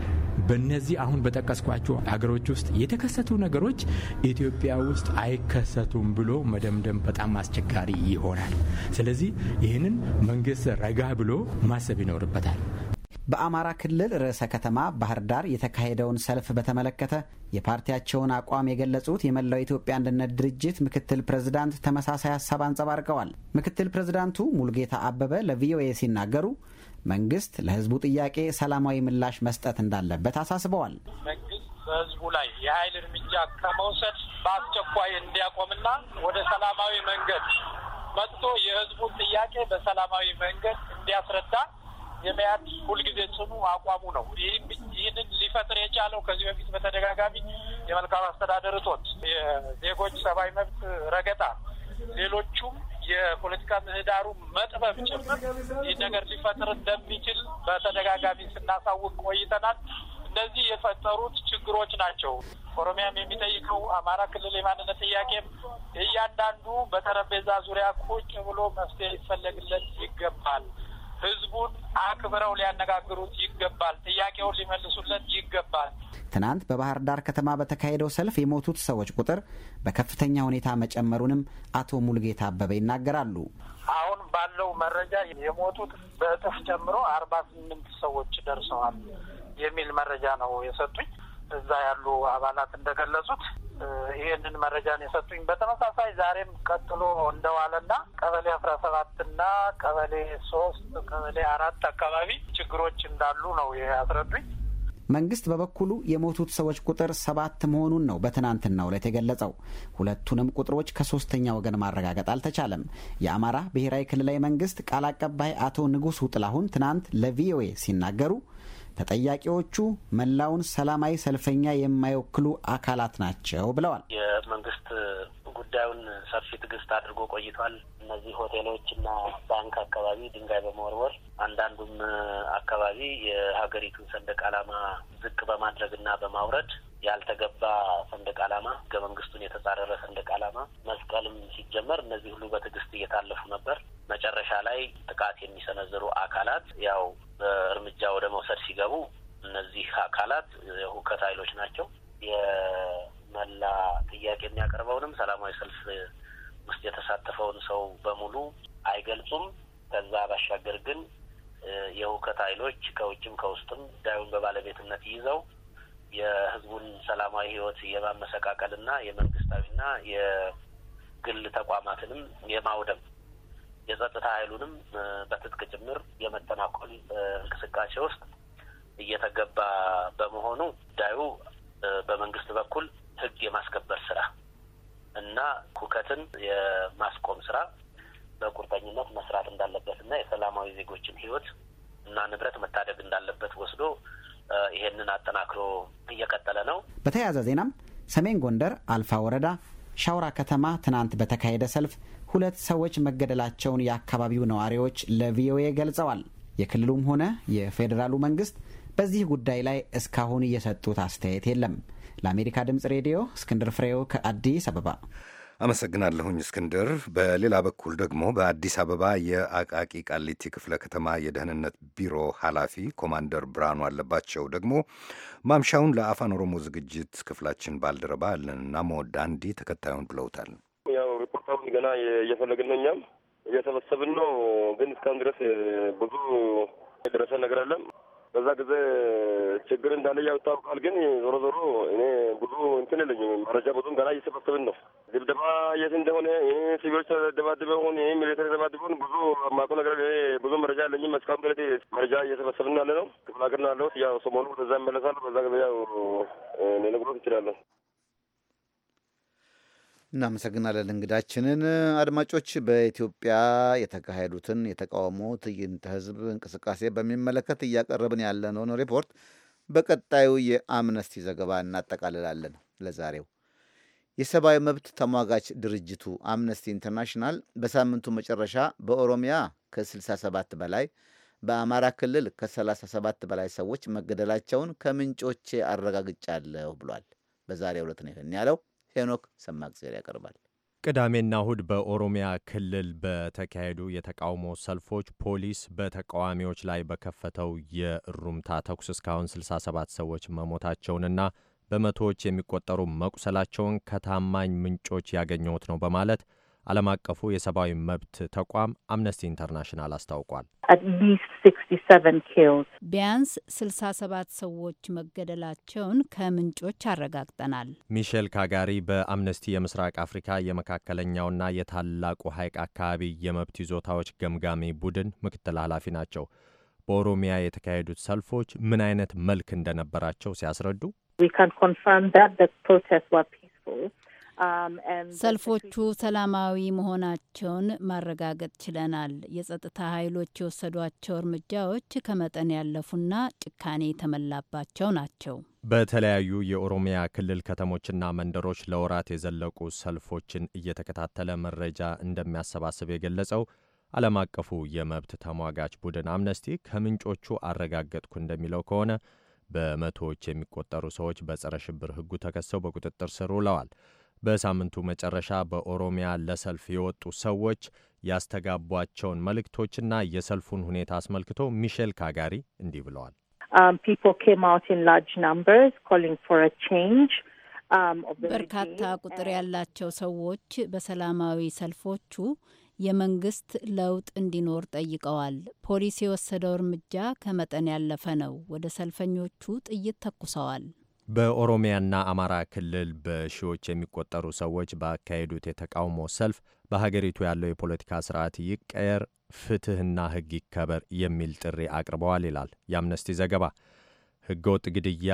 በእነዚህ አሁን በጠቀስኳቸው አገሮች ውስጥ የተከሰቱ ነገሮች ኢትዮጵያ ውስጥ አይከሰቱም ብሎ መደምደም በጣም አስቸጋሪ ይሆናል። ስለዚህ ይህንን መንግስት ረጋ ብሎ ማሰብ ይኖርበታል። በአማራ ክልል ርዕሰ ከተማ ባህር ዳር የተካሄደውን ሰልፍ በተመለከተ የፓርቲያቸውን አቋም የገለጹት የመላው ኢትዮጵያ አንድነት ድርጅት ምክትል ፕሬዝዳንት ተመሳሳይ ሀሳብ አንጸባርቀዋል። ምክትል ፕሬዝዳንቱ ሙልጌታ አበበ ለቪኦኤ ሲናገሩ መንግስት ለህዝቡ ጥያቄ ሰላማዊ ምላሽ መስጠት እንዳለበት አሳስበዋል። መንግስት በህዝቡ ላይ የኃይል እርምጃ ከመውሰድ በአስቸኳይ እንዲያቆምና ወደ ሰላማዊ መንገድ መጥቶ የህዝቡን ጥያቄ በሰላማዊ መንገድ እንዲያስረዳ የመያድ ሁልጊዜ ጽኑ አቋሙ ነው። ይህንን ሊፈጥር የቻለው ከዚህ በፊት በተደጋጋሚ የመልካም አስተዳደር እጦት፣ የዜጎች ሰብአዊ መብት ረገጣ፣ ሌሎቹም የፖለቲካ ምህዳሩ መጥበብ ጭምር ይህ ነገር ሊፈጥር እንደሚችል በተደጋጋሚ ስናሳውቅ ቆይተናል። እነዚህ የፈጠሩት ችግሮች ናቸው። ኦሮሚያም የሚጠይቀው አማራ ክልል የማንነት ጥያቄም እያንዳንዱ በጠረጴዛ ዙሪያ ቁጭ ብሎ መፍትሄ ሊፈለግለት ይገባል። ህዝቡን አክብረው ሊያነጋግሩት ይገባል። ጥያቄውን ሊመልሱለት ይገባል። ትናንት በባህር ዳር ከተማ በተካሄደው ሰልፍ የሞቱት ሰዎች ቁጥር በከፍተኛ ሁኔታ መጨመሩንም አቶ ሙልጌታ አበበ ይናገራሉ። አሁን ባለው መረጃ የሞቱት በእጥፍ ጨምሮ 48 ሰዎች ደርሰዋል የሚል መረጃ ነው የሰጡኝ። እዛ ያሉ አባላት እንደገለጹት ይህንን መረጃን የሰጡኝ። በተመሳሳይ ዛሬም ቀጥሎ እንደዋለና ቀበሌ 17ና ቀበሌ 3 ቀበሌ 4 አካባቢ ችግሮች እንዳሉ ነው ያስረዱኝ። መንግስት በበኩሉ የሞቱት ሰዎች ቁጥር 7 መሆኑን ነው በትናንትናው ዕለት የገለጸው። ሁለቱንም ቁጥሮች ከሶስተኛ ወገን ማረጋገጥ አልተቻለም። የአማራ ብሔራዊ ክልላዊ መንግስት ቃል አቀባይ አቶ ንጉሱ ጥላሁን ትናንት ለቪኦኤ ሲናገሩ ተጠያቂዎቹ መላውን ሰላማዊ ሰልፈኛ የማይወክሉ አካላት ናቸው ብለዋል። የመንግስት ጉዳዩን ሰፊ ትዕግስት አድርጎ ቆይቷል። እነዚህ ሆቴሎችና ባንክ አካባቢ ድንጋይ በመወርወር አንዳንዱም አካባቢ የሀገሪቱን ሰንደቅ ዓላማ ዝቅ በማድረግና በማውረድ ያልተገባ ሰንደቅ ዓላማ፣ ህገ መንግስቱን የተጻረረ ሰንደቅ ዓላማ መስቀልም ሲጀመር እነዚህ ሁሉ በትዕግስት እየታለፉ ነበር። መጨረሻ ላይ ጥቃት የሚሰነዝሩ አካላት ያው እርምጃ ወደ መውሰድ ሲገቡ እነዚህ አካላት የሁከት ኃይሎች ናቸው። የመላ ጥያቄ የሚያቀርበውንም ሰላማዊ ሰልፍ ውስጥ የተሳተፈውን ሰው በሙሉ አይገልጹም። ከዛ ባሻገር ግን የሁከት ኃይሎች ከውጭም ከውስጥም ጉዳዩን በባለቤትነት ይዘው የህዝቡን ሰላማዊ ህይወት የማመሰቃቀልና የመንግስታዊና የግል ተቋማትንም የማውደም የጸጥታ ኃይሉንም በትጥቅ ጭምር የመተናኮል እንቅስቃሴ ውስጥ እየተገባ በመሆኑ ጉዳዩ በመንግስት በኩል ህግ የማስከበር ስራ እና ሁከትን የማስቆም ስራ በቁርጠኝነት መስራት እንዳለበትና የሰላማዊ ዜጎችን ህይወት እና ንብረት መታደግ እንዳለበት ወስዶ ይሄንን አጠናክሮ እየቀጠለ ነው። በተያያዘ ዜናም ሰሜን ጎንደር አልፋ ወረዳ ሻውራ ከተማ ትናንት በተካሄደ ሰልፍ 2 ሰዎች መገደላቸውን የአካባቢው ነዋሪዎች ለቪኦኤ ገልጸዋል። የክልሉም ሆነ የፌዴራሉ መንግስት በዚህ ጉዳይ ላይ እስካሁን እየሰጡት አስተያየት የለም። ለአሜሪካ ድምጽ ሬዲዮ እስክንድር ፍሬው ከአዲስ አበባ። አመሰግናለሁኝ እስክንድር። በሌላ በኩል ደግሞ በአዲስ አበባ የአቃቂ ቃሊቲ ክፍለ ከተማ የደህንነት ቢሮ ኃላፊ ኮማንደር ብርሃኑ አለባቸው ደግሞ ማምሻውን ለአፋን ኦሮሞ ዝግጅት ክፍላችን ባልደረባ ናሞ ዳንዲ ተከታዩን ብለውታል። ያው ሪፖርታውን ገና እየፈለግን ነው፣ እኛም እየሰበሰብን ነው። ግን እስካሁን ድረስ ብዙ የደረሰ ነገር አለም። በዛ ጊዜ ችግር እንዳለ ያውጣውቃል። ግን ዞሮ ዞሮ እኔ ብዙ እንትን የለኝም መረጃ ብዙም ገና እየሰበሰብን ነው። ድብደባ የት እንደሆነ ሲቪሎች ተደባድበው ሆነ ሚሊተሪ ተደባድበው ብዙ ማቆ ነገር ብዙ መረጃ የለኝም። እስካሁን ድረስ መረጃ እየሰበሰብን ያለ ነው። ክፍለ ሀገር ነው ያለሁት። ያው ሰሞኑ ወደዛ እመለሳለሁ። በዛ ጊዜ ያው ልነግሮት እችላለሁ። እናመሰግናለን እንግዳችንን። አድማጮች፣ በኢትዮጵያ የተካሄዱትን የተቃውሞ ትዕይንተ ህዝብ እንቅስቃሴ በሚመለከት እያቀረብን ያለነውን ሪፖርት በቀጣዩ የአምነስቲ ዘገባ እናጠቃልላለን። ለዛሬው የሰብአዊ መብት ተሟጋች ድርጅቱ አምነስቲ ኢንተርናሽናል በሳምንቱ መጨረሻ በኦሮሚያ ከ67 በላይ በአማራ ክልል ከ37 በላይ ሰዎች መገደላቸውን ከምንጮቼ አረጋግጫለሁ ብሏል። በዛሬው ዕለት ነው ይህን ያለው። ሄኖክ ሰማግዜር ያቀርባል። ቅዳሜና እሁድ በኦሮሚያ ክልል በተካሄዱ የተቃውሞ ሰልፎች ፖሊስ በተቃዋሚዎች ላይ በከፈተው የእሩምታ ተኩስ እስካሁን 67 ሰዎች መሞታቸውንና በመቶዎች የሚቆጠሩ መቁሰላቸውን ከታማኝ ምንጮች ያገኘሁት ነው በማለት ዓለም አቀፉ የሰብአዊ መብት ተቋም አምነስቲ ኢንተርናሽናል አስታውቋል። ቢያንስ 67 ሰዎች መገደላቸውን ከምንጮች አረጋግጠናል። ሚሼል ካጋሪ በአምነስቲ የምስራቅ አፍሪካ የመካከለኛውና የታላቁ ሐይቅ አካባቢ የመብት ይዞታዎች ገምጋሚ ቡድን ምክትል ኃላፊ ናቸው። በኦሮሚያ የተካሄዱት ሰልፎች ምን አይነት መልክ እንደነበራቸው ሲያስረዱ ሰልፎቹ ሰላማዊ መሆናቸውን ማረጋገጥ ችለናል። የጸጥታ ኃይሎች የወሰዷቸው እርምጃዎች ከመጠን ያለፉና ጭካኔ የተመላባቸው ናቸው። በተለያዩ የኦሮሚያ ክልል ከተሞችና መንደሮች ለወራት የዘለቁ ሰልፎችን እየተከታተለ መረጃ እንደሚያሰባስብ የገለጸው ዓለም አቀፉ የመብት ተሟጋች ቡድን አምነስቲ ከምንጮቹ አረጋገጥኩ እንደሚለው ከሆነ በመቶዎች የሚቆጠሩ ሰዎች በጸረ ሽብር ሕጉ ተከሰው በቁጥጥር ስር ውለዋል። በሳምንቱ መጨረሻ በኦሮሚያ ለሰልፍ የወጡ ሰዎች ያስተጋቧቸውን መልእክቶችና የሰልፉን ሁኔታ አስመልክቶ ሚሼል ካጋሪ እንዲህ ብለዋል። በርካታ ቁጥር ያላቸው ሰዎች በሰላማዊ ሰልፎቹ የመንግስት ለውጥ እንዲኖር ጠይቀዋል። ፖሊስ የወሰደው እርምጃ ከመጠን ያለፈ ነው። ወደ ሰልፈኞቹ ጥይት ተኩሰዋል። በኦሮሚያና አማራ ክልል በሺዎች የሚቆጠሩ ሰዎች ባካሄዱት የተቃውሞ ሰልፍ በሀገሪቱ ያለው የፖለቲካ ስርዓት ይቀየር፣ ፍትህና ህግ ይከበር የሚል ጥሪ አቅርበዋል ይላል የአምነስቲ ዘገባ። ህገወጥ ግድያ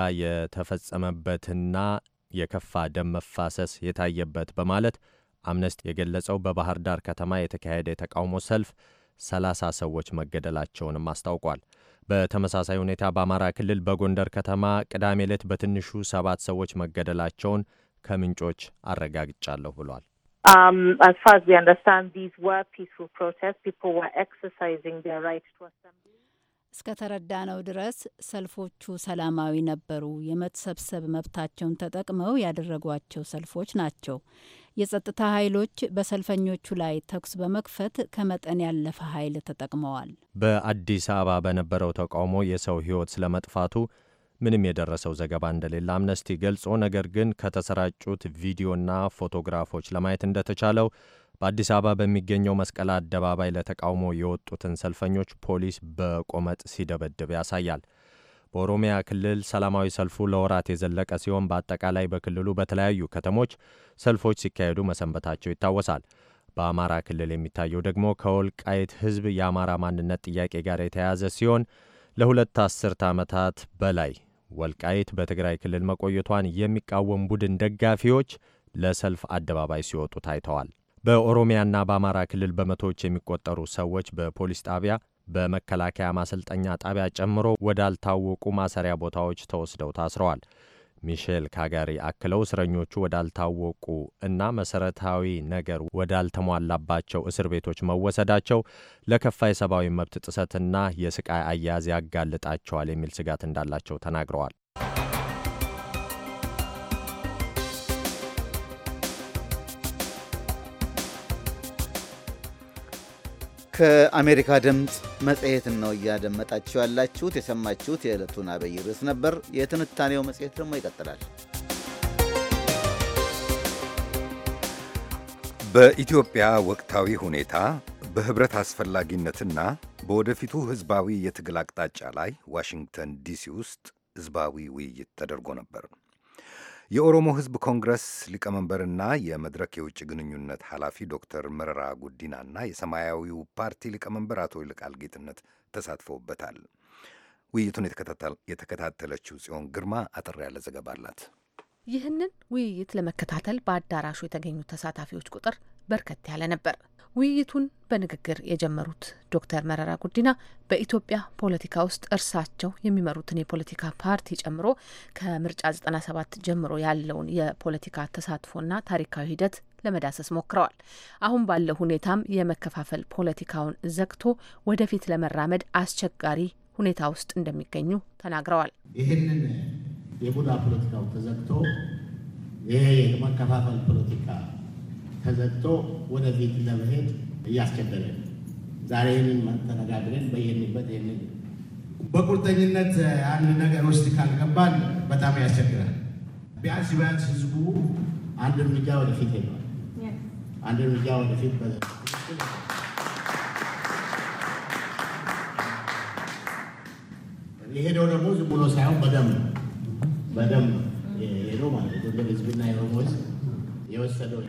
የተፈጸመበትና የከፋ ደም መፋሰስ የታየበት በማለት አምነስቲ የገለጸው በባህር ዳር ከተማ የተካሄደ የተቃውሞ ሰልፍ 30 ሰዎች መገደላቸውንም አስታውቋል። በተመሳሳይ ሁኔታ በአማራ ክልል በጎንደር ከተማ ቅዳሜ ዕለት በትንሹ 7 ሰዎች መገደላቸውን ከምንጮች አረጋግጫለሁ ብሏል። As far as we understand, these were peaceful protests. People were exercising their right to assembly. እስከተረዳነው ድረስ ሰልፎቹ ሰላማዊ ነበሩ። የመሰብሰብ መብታቸውን ተጠቅመው ያደረጓቸው ሰልፎች ናቸው። የጸጥታ ኃይሎች በሰልፈኞቹ ላይ ተኩስ በመክፈት ከመጠን ያለፈ ኃይል ተጠቅመዋል። በአዲስ አበባ በነበረው ተቃውሞ የሰው ሕይወት ስለመጥፋቱ ምንም የደረሰው ዘገባ እንደሌለ አምነስቲ ገልጾ፣ ነገር ግን ከተሰራጩት ቪዲዮና ፎቶግራፎች ለማየት እንደተቻለው በአዲስ አበባ በሚገኘው መስቀል አደባባይ ለተቃውሞ የወጡትን ሰልፈኞች ፖሊስ በቆመጥ ሲደበድብ ያሳያል። በኦሮሚያ ክልል ሰላማዊ ሰልፉ ለወራት የዘለቀ ሲሆን በአጠቃላይ በክልሉ በተለያዩ ከተሞች ሰልፎች ሲካሄዱ መሰንበታቸው ይታወሳል። በአማራ ክልል የሚታየው ደግሞ ከወልቃይት ሕዝብ የአማራ ማንነት ጥያቄ ጋር የተያያዘ ሲሆን ለሁለት አስርት ዓመታት በላይ ወልቃይት በትግራይ ክልል መቆየቷን የሚቃወም ቡድን ደጋፊዎች ለሰልፍ አደባባይ ሲወጡ ታይተዋል። በኦሮሚያና በአማራ ክልል በመቶዎች የሚቆጠሩ ሰዎች በፖሊስ ጣቢያ፣ በመከላከያ ማሰልጠኛ ጣቢያ ጨምሮ ወዳልታወቁ ማሰሪያ ቦታዎች ተወስደው ታስረዋል። ሚሼል ካጋሪ አክለው እስረኞቹ ወዳልታወቁ እና መሰረታዊ ነገር ወዳልተሟላባቸው እስር ቤቶች መወሰዳቸው ለከፋ የሰብአዊ መብት ጥሰትና የስቃይ አያያዝ ያጋልጣቸዋል የሚል ስጋት እንዳላቸው ተናግረዋል። ከአሜሪካ ድምፅ መጽሔትን ነው እያደመጣችሁ ያላችሁት። የሰማችሁት የዕለቱን አብይ ርዕስ ነበር። የትንታኔው መጽሔት ደግሞ ይቀጥላል። በኢትዮጵያ ወቅታዊ ሁኔታ፣ በህብረት አስፈላጊነትና በወደፊቱ ህዝባዊ የትግል አቅጣጫ ላይ ዋሽንግተን ዲሲ ውስጥ ህዝባዊ ውይይት ተደርጎ ነበር። የኦሮሞ ህዝብ ኮንግረስ ሊቀመንበርና የመድረክ የውጭ ግንኙነት ኃላፊ ዶክተር መረራ ጉዲናና የሰማያዊው ፓርቲ ሊቀመንበር አቶ ይልቃል ጌትነት ተሳትፈውበታል። ውይይቱን የተከታተለችው ጽዮን ግርማ አጠር ያለ ዘገባ አላት። ይህንን ውይይት ለመከታተል በአዳራሹ የተገኙ ተሳታፊዎች ቁጥር በርከት ያለ ነበር። ውይይቱን በንግግር የጀመሩት ዶክተር መረራ ጉዲና በኢትዮጵያ ፖለቲካ ውስጥ እርሳቸው የሚመሩትን የፖለቲካ ፓርቲ ጨምሮ ከምርጫ 97 ጀምሮ ያለውን የፖለቲካ ተሳትፎና ታሪካዊ ሂደት ለመዳሰስ ሞክረዋል። አሁን ባለው ሁኔታም የመከፋፈል ፖለቲካውን ዘግቶ ወደፊት ለመራመድ አስቸጋሪ ሁኔታ ውስጥ እንደሚገኙ ተናግረዋል። ይህንን የቡዳ ፖለቲካው ተዘግቶ ይሄ የመከፋፈል ፖለቲካ ተዘግቶ ወደፊት ለመሄድ እያስቸገረ ነው። ዛሬ ይህንን ተነጋግረን በየንበት ይህንን በቁርጠኝነት አንድ ነገር ውስጥ ካልገባን በጣም ያስቸግራል። ቢያንስ ህዝቡ አንድ እርምጃ ወደፊት ሄዷል። አንድ እርምጃ ወደፊት የሄደው ደግሞ ዝም ብሎ ሳይሆን በደም የሄደው ማለት ነው። ህዝብና የኦሮሞ ህዝብ የወሰደው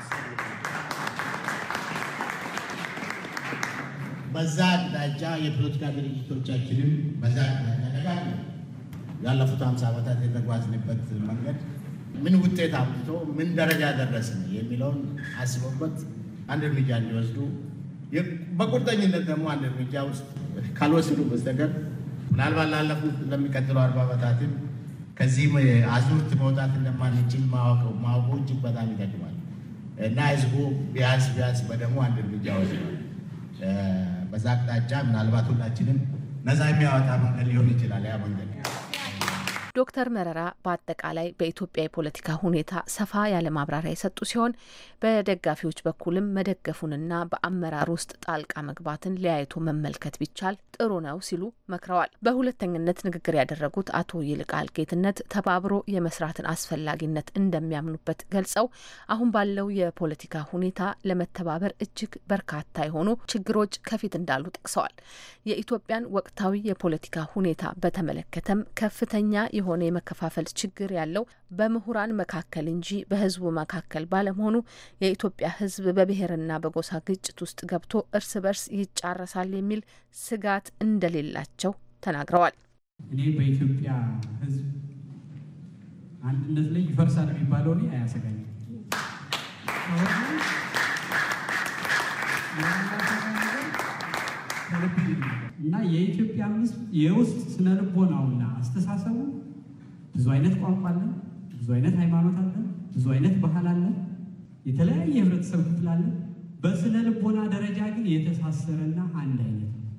በዛ አቅጣጫ የፖለቲካ ድርጅቶቻችንም በዛ አቅጣጫ ያለፉት 50 ዓመታት የተጓዝንበት መንገድ ምን ውጤት አምጥቶ ምን ደረጃ ደረስን የሚለውን አስበውበት አንድ እርምጃ እንዲወስዱ፣ በቁርጠኝነት ደግሞ አንድ እርምጃ ውስጥ ካልወሰዱ በስተቀር ምናልባት ለሚቀጥለው 40 ዓመታትም ከዚህም አዙርት መውጣት እንደማንችል ማወቁ እጅግ በጣም ይቀድማል እና ህዝቡ ቢያንስ በደሞ አንድ እርምጃ ወስዷል። በዛ አቅጣጫ ምናልባት ሁላችንም ነፃ የሚያወጣ መንገድ ሊሆን ይችላል ያ መንገድ። ዶክተር መረራ በአጠቃላይ በኢትዮጵያ የፖለቲካ ሁኔታ ሰፋ ያለ ማብራሪያ የሰጡ ሲሆን በደጋፊዎች በኩልም መደገፉንና በአመራር ውስጥ ጣልቃ መግባትን ለያይቶ መመልከት ቢቻል ጥሩ ነው ሲሉ መክረዋል። በሁለተኝነት ንግግር ያደረጉት አቶ ይልቃል ጌትነት ተባብሮ የመስራትን አስፈላጊነት እንደሚያምኑበት ገልጸው አሁን ባለው የፖለቲካ ሁኔታ ለመተባበር እጅግ በርካታ የሆኑ ችግሮች ከፊት እንዳሉ ጠቅሰዋል። የኢትዮጵያን ወቅታዊ የፖለቲካ ሁኔታ በተመለከተም ከፍተኛ የሆነ የመከፋፈል ችግር ያለው በምሁራን መካከል እንጂ በህዝቡ መካከል ባለመሆኑ የኢትዮጵያ ህዝብ በብሔርና በጎሳ ግጭት ውስጥ ገብቶ እርስ በርስ ይጫረሳል የሚል ስጋት እንደሌላቸው ተናግረዋል። እኔ በኢትዮጵያ ህዝብ አንድነት ላይ ይፈርሳል የሚባለው እኔ አያሰጋኝም። እና የኢትዮጵያ ህዝብ የውስጥ ስነ ልቦናውና አስተሳሰቡ ብዙ አይነት ቋንቋ አለ፣ ብዙ አይነት ሃይማኖት አለ፣ ብዙ አይነት ባህል አለ፣ የተለያየ ህብረተሰብ ክፍል አለ። በስነ ልቦና ደረጃ ግን የተሳሰረና አንድ አይነት ነው።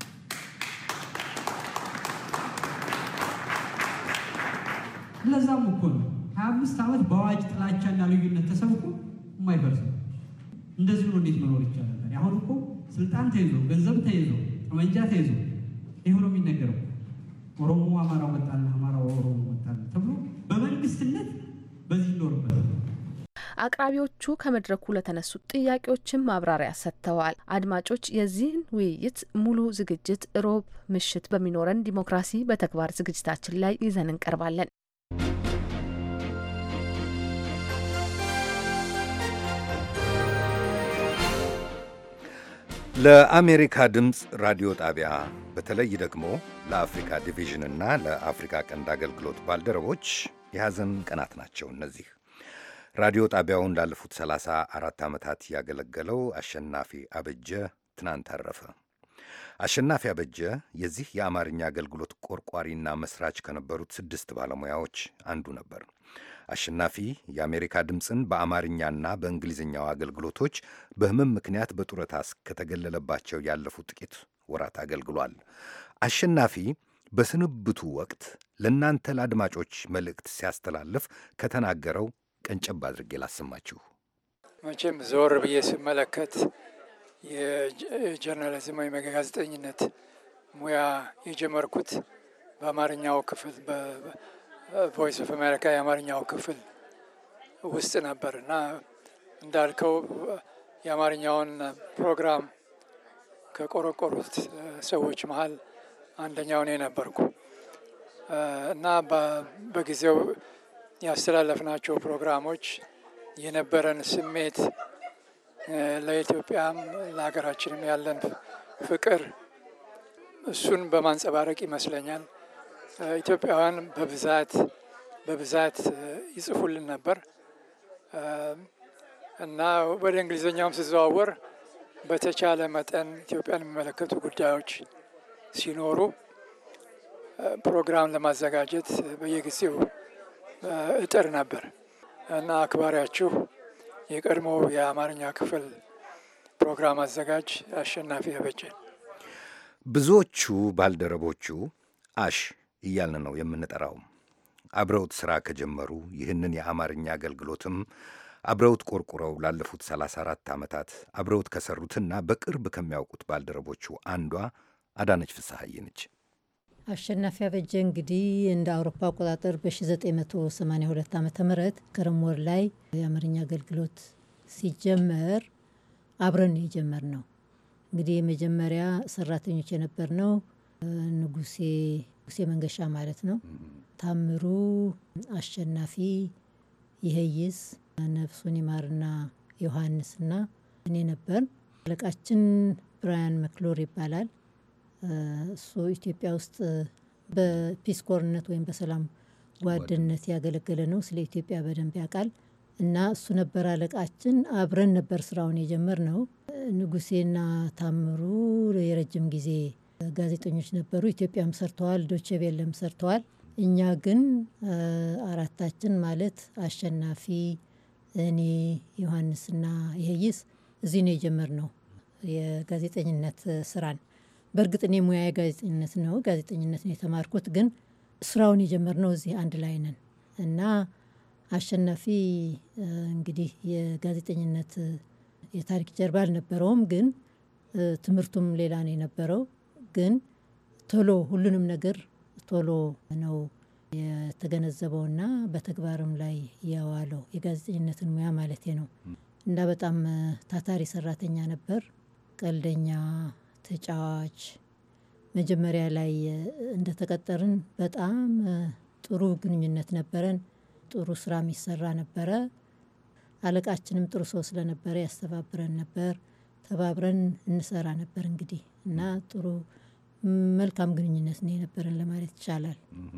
ለዛም እኮ ነው 25 ዓመት በአዋጅ ጥላቻና ልዩነት ተሰብኮ የማይፈርሰው። እንደዚህ ብሎ እንዴት መኖር ይቻላል? አሁን እኮ ስልጣን ተይዞ ገንዘብ ተይዞ ጠመንጃ ተይዞ ይሄ ነው የሚነገረው። ኦሮሞ አማራው መጣና አማራው ኦሮሞ መጣና ተብሎ በመንግስትነት በዚህ ይኖርበት። አቅራቢዎቹ ከመድረኩ ለተነሱት ጥያቄዎችም ማብራሪያ ሰጥተዋል። አድማጮች፣ የዚህን ውይይት ሙሉ ዝግጅት ሮብ ምሽት በሚኖረን ዲሞክራሲ በተግባር ዝግጅታችን ላይ ይዘን እንቀርባለን። ለአሜሪካ ድምፅ ራዲዮ ጣቢያ በተለይ ደግሞ ለአፍሪካ ዲቪዥንና ለአፍሪካ ቀንድ አገልግሎት ባልደረቦች የሐዘን ቀናት ናቸው እነዚህ። ራዲዮ ጣቢያውን ላለፉት 34 ዓመታት ያገለገለው አሸናፊ አበጀ ትናንት አረፈ። አሸናፊ አበጀ የዚህ የአማርኛ አገልግሎት ቆርቋሪና መስራች ከነበሩት 6 ባለሙያዎች አንዱ ነበር። አሸናፊ የአሜሪካ ድምፅን በአማርኛና በእንግሊዝኛው አገልግሎቶች በሕመም ምክንያት በጡረታ ከተገለለባቸው ያለፉት ጥቂት ወራት አገልግሏል። አሸናፊ በስንብቱ ወቅት ለእናንተ ለአድማጮች መልእክት ሲያስተላልፍ ከተናገረው ቀንጨብ አድርጌ ላሰማችሁ። መቼም ዘወር ብዬ ስመለከት የጀርናሊዝም ወይም የጋዜጠኝነት ሙያ የጀመርኩት በአማርኛው ክፍል በቮይስ ኦፍ አሜሪካ የአማርኛው ክፍል ውስጥ ነበር እና እንዳልከው የአማርኛውን ፕሮግራም ከቆረቆሩት ሰዎች መሀል አንደኛው እኔ ነበርኩ እና በጊዜው ያስተላለፍናቸው ፕሮግራሞች የነበረን ስሜት ለኢትዮጵያም ለሀገራችንም ያለን ፍቅር እሱን በማንጸባረቅ ይመስለኛል ኢትዮጵያውያን በብዛት ይጽፉልን ነበር እና ወደ እንግሊዝኛውም ሲዘዋወር በተቻለ መጠን ኢትዮጵያን የሚመለከቱ ጉዳዮች ሲኖሩ ፕሮግራም ለማዘጋጀት በየጊዜው እጥር ነበር እና አክባሪያችሁ የቀድሞ የአማርኛ ክፍል ፕሮግራም አዘጋጅ አሸናፊ አበጀ። ብዙዎቹ ባልደረቦቹ አሽ እያልን ነው የምንጠራው። አብረውት ሥራ ከጀመሩ ይህንን የአማርኛ አገልግሎትም አብረውት ቆርቁረው ላለፉት 34 ዓመታት አብረውት ከሰሩትና በቅርብ ከሚያውቁት ባልደረቦቹ አንዷ አዳነች ፍስሐዬ ነች። አሸናፊ አበጀ እንግዲህ እንደ አውሮፓ አቆጣጠር በ1982 ዓ ም ከረም ወር ላይ የአማርኛ አገልግሎት ሲጀመር አብረን የጀመር ነው። እንግዲህ የመጀመሪያ ሰራተኞች የነበር ነው ንጉሴ መንገሻ ማለት ነው፣ ታምሩ፣ አሸናፊ፣ ይሄይስ፣ ነፍሱን ይማርና ዮሐንስና እኔ ነበር። አለቃችን ብራያን መክሎር ይባላል። እሱ ኢትዮጵያ ውስጥ በፒስ ኮርነት ወይም በሰላም ጓድነት ያገለገለ ነው። ስለ ኢትዮጵያ በደንብ ያውቃል እና እሱ ነበር አለቃችን። አብረን ነበር ስራውን የጀመር ነው። ንጉሴና ታምሩ የረጅም ጊዜ ጋዜጠኞች ነበሩ። ኢትዮጵያም ሰርተዋል፣ ዶቼ ቬለም ሰርተዋል። እኛ ግን አራታችን ማለት አሸናፊ፣ እኔ፣ ዮሐንስና ይሄይስ እዚህ ነው የጀመርነው የጋዜጠኝነት ስራን። በእርግጥ እኔ ሙያ ጋዜጠኝነት ነው የተማርኩት፣ ግን ስራውን የጀመርነው እዚህ አንድ ላይ ነን እና አሸናፊ እንግዲህ የጋዜጠኝነት የታሪክ ጀርባ አልነበረውም፣ ግን ትምህርቱም ሌላ ነው የነበረው። ግን ቶሎ ሁሉንም ነገር ቶሎ ነው የተገነዘበውና በተግባርም ላይ ያዋለው የጋዜጠኝነትን ሙያ ማለት ነው። እና በጣም ታታሪ ሰራተኛ ነበር፣ ቀልደኛ፣ ተጫዋች። መጀመሪያ ላይ እንደተቀጠርን በጣም ጥሩ ግንኙነት ነበረን፣ ጥሩ ስራ የሚሰራ ነበረ። አለቃችንም ጥሩ ሰው ስለነበረ ያስተባብረን ነበር፣ ተባብረን እንሰራ ነበር እንግዲህ እና ጥሩ መልካም ግንኙነት ነው የነበረን ለማለት ይቻላል።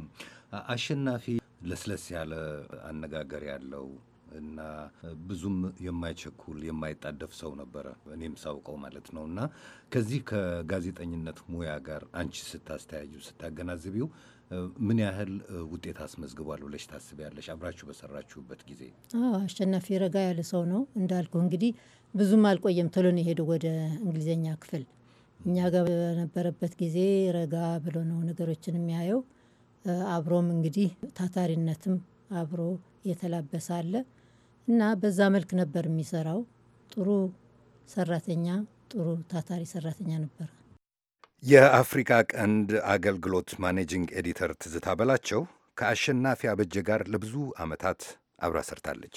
አሸናፊ ለስለስ ያለ አነጋገር ያለው እና ብዙም የማይቸኩል የማይጣደፍ ሰው ነበረ፣ እኔም ሳውቀው ማለት ነው። እና ከዚህ ከጋዜጠኝነት ሙያ ጋር አንቺ ስታስተያዩ ስታገናዝቢው ምን ያህል ውጤት አስመዝግቧል ብለሽ ታስቢያለሽ አብራችሁ በሰራችሁበት ጊዜ? አሸናፊ ረጋ ያለ ሰው ነው እንዳልኩ። እንግዲህ ብዙም አልቆየም፣ ቶሎ ነው የሄደው ወደ እንግሊዝኛ ክፍል። እኛ ጋር በነበረበት ጊዜ ረጋ ብሎ ነው ነገሮችን የሚያየው። አብሮም እንግዲህ ታታሪነትም አብሮ የተላበሰ አለ እና በዛ መልክ ነበር የሚሰራው። ጥሩ ሰራተኛ፣ ጥሩ ታታሪ ሰራተኛ ነበር። የአፍሪካ ቀንድ አገልግሎት ማኔጂንግ ኤዲተር ትዝታ በላቸው ከአሸናፊ አበጀ ጋር ለብዙ ዓመታት አብራ ሰርታለች።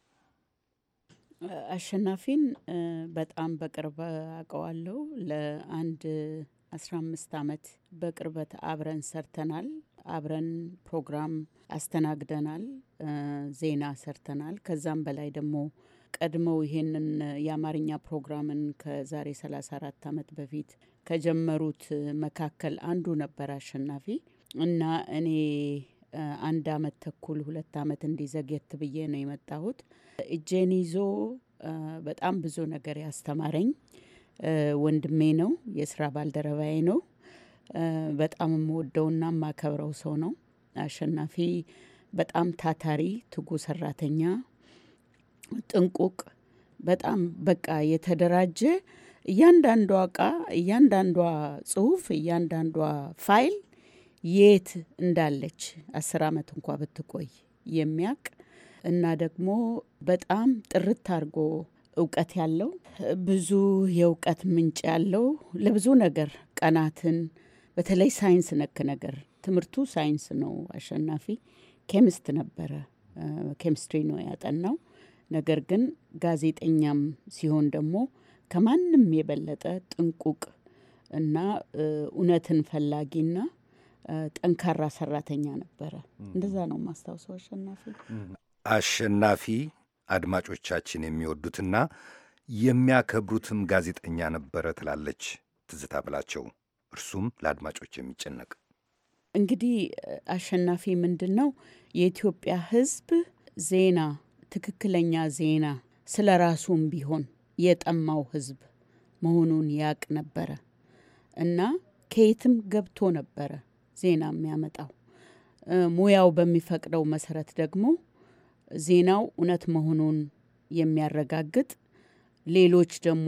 አሸናፊን በጣም በቅርብ አውቀዋለሁ። ለአንድ 15 ዓመት በቅርበት አብረን ሰርተናል። አብረን ፕሮግራም አስተናግደናል፣ ዜና ሰርተናል። ከዛም በላይ ደግሞ ቀድመው ይሄንን የአማርኛ ፕሮግራምን ከዛሬ 34 ዓመት በፊት ከጀመሩት መካከል አንዱ ነበር አሸናፊ እና እኔ 1 ዓመት ተኩል 2 ዓመት እንዲዘግየት ብዬ ነው የመጣሁት። እጄን ይዞ በጣም ብዙ ነገር ያስተማረኝ ወንድሜ ነው፣ የስራ ባልደረባዬ ነው። በጣም የምወደውና የማከብረው ሰው ነው። አሸናፊ በጣም ታታሪ፣ ትጉ ሰራተኛ፣ ጥንቁቅ፣ በጣም በቃ የተደራጀ እያንዳንዷ እቃ፣ እያንዳንዷ ጽሁፍ፣ እያንዳንዷ ፋይል የት እንዳለች 10 ዓመት እንኳ ብትቆይ የሚያቅ እና ደግሞ በጣም ጥርት አድርጎ እውቀት ያለው ብዙ የእውቀት ምንጭ ያለው ለብዙ ነገር ቀናትን በተለይ ሳይንስ ነክ ነገር ትምህርቱ ሳይንስ ነው። አሸናፊ ኬሚስት ነበረ፣ ኬሚስትሪ ነው ያጠናው። ነገር ግን ጋዜጠኛም ሲሆን ደግሞ ከማንም የበለጠ ጥንቁቅ እና እውነትን ፈላጊና ጠንካራ ሰራተኛ ነበረ። እንደዛ ነው ማስታወሰው። አሸናፊ አድማጮቻችን የሚወዱትና የሚያከብሩትም ጋዜጠኛ ነበረ ትላለች ትዝታ ብላቸው። እርሱም ለአድማጮች የሚጨነቅ እንግዲህ አሸናፊ ምንድን ነው የኢትዮጵያ ሕዝብ ዜና ትክክለኛ ዜና ስለ ራሱም ቢሆን የጠማው ሕዝብ መሆኑን ያቅ ነበረ እና ከየትም ገብቶ ነበረ ዜና የሚያመጣው። ሙያው በሚፈቅደው መሰረት ደግሞ ዜናው እውነት መሆኑን የሚያረጋግጥ ሌሎች ደግሞ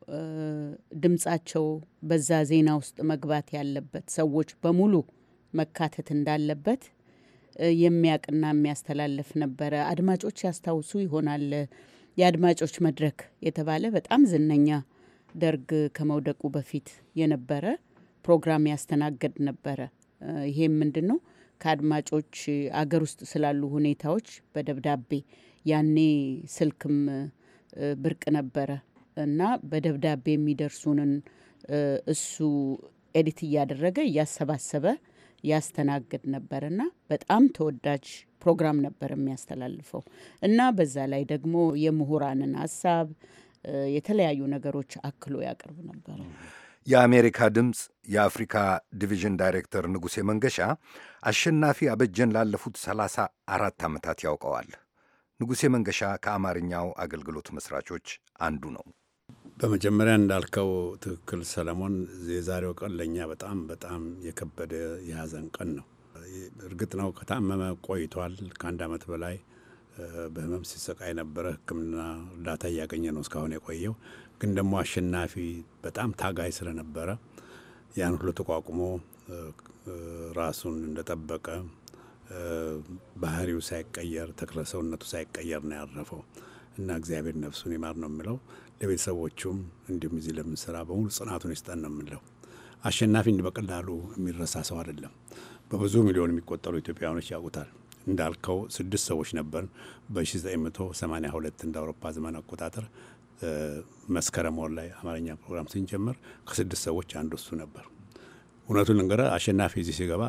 ድምጻቸው በዛ ዜና ውስጥ መግባት ያለበት ሰዎች በሙሉ መካተት እንዳለበት የሚያቅና የሚያስተላልፍ ነበረ። አድማጮች ያስታውሱ ይሆናል። የአድማጮች መድረክ የተባለ በጣም ዝነኛ ደርግ ከመውደቁ በፊት የነበረ ፕሮግራም ያስተናገድ ነበረ። ይሄም ምንድን ነው ከአድማጮች አገር ውስጥ ስላሉ ሁኔታዎች በደብዳቤ ያኔ ስልክም ብርቅ ነበረ እና በደብዳቤ የሚደርሱንን እሱ ኤዲት እያደረገ እያሰባሰበ ያስተናግድ ነበርና በጣም ተወዳጅ ፕሮግራም ነበር የሚያስተላልፈው እና በዛ ላይ ደግሞ የምሁራንን ሀሳብ የተለያዩ ነገሮች አክሎ ያቀርብ ነበር። የአሜሪካ ድምፅ የአፍሪካ ዲቪዥን ዳይሬክተር ንጉሴ መንገሻ አሸናፊ አበጀን ላለፉት 34 ዓመታት ያውቀዋል። ንጉሴ መንገሻ ከአማርኛው አገልግሎት መስራቾች አንዱ ነው። በመጀመሪያ እንዳልከው ትክክል ሰለሞን፣ የዛሬው ቀን ለእኛ በጣም በጣም የከበደ የሀዘን ቀን ነው። እርግጥ ነው ከታመመ ቆይቷል። ከአንድ ዓመት በላይ በህመም ሲሰቃይ ነበረ። ሕክምና እርዳታ እያገኘ ነው እስካሁን የቆየው። ግን ደግሞ አሸናፊ በጣም ታጋይ ስለነበረ ያን ሁሉ ተቋቁሞ ራሱን እንደጠበቀ ባህሪው ሳይቀየር ተክለ ሰውነቱ ሳይቀየር ነው ያረፈው እና እግዚአብሔር ነፍሱን ይማር ነው የምለው። ለቤተሰቦቹም እንዲሁም እዚህ ለምንሰራ በሙሉ ጽናቱን ይስጠን ነው የምለው። አሸናፊ እንዲህ በቀላሉ የሚረሳ ሰው አይደለም። በብዙ ሚሊዮን የሚቆጠሩ ኢትዮጵያውያኖች ያውቁታል። እንዳልከው 6 ሰዎች ነበር በ1982 እንደ አውሮፓ ዘመን አቆጣጠር መስከረም ወር ላይ አማርኛ ፕሮግራም ስንጀምር ከ6 ሰዎች አንዱ እሱ ነበር። እውነቱን ልንገርህ አሸናፊ እዚህ ሲገባ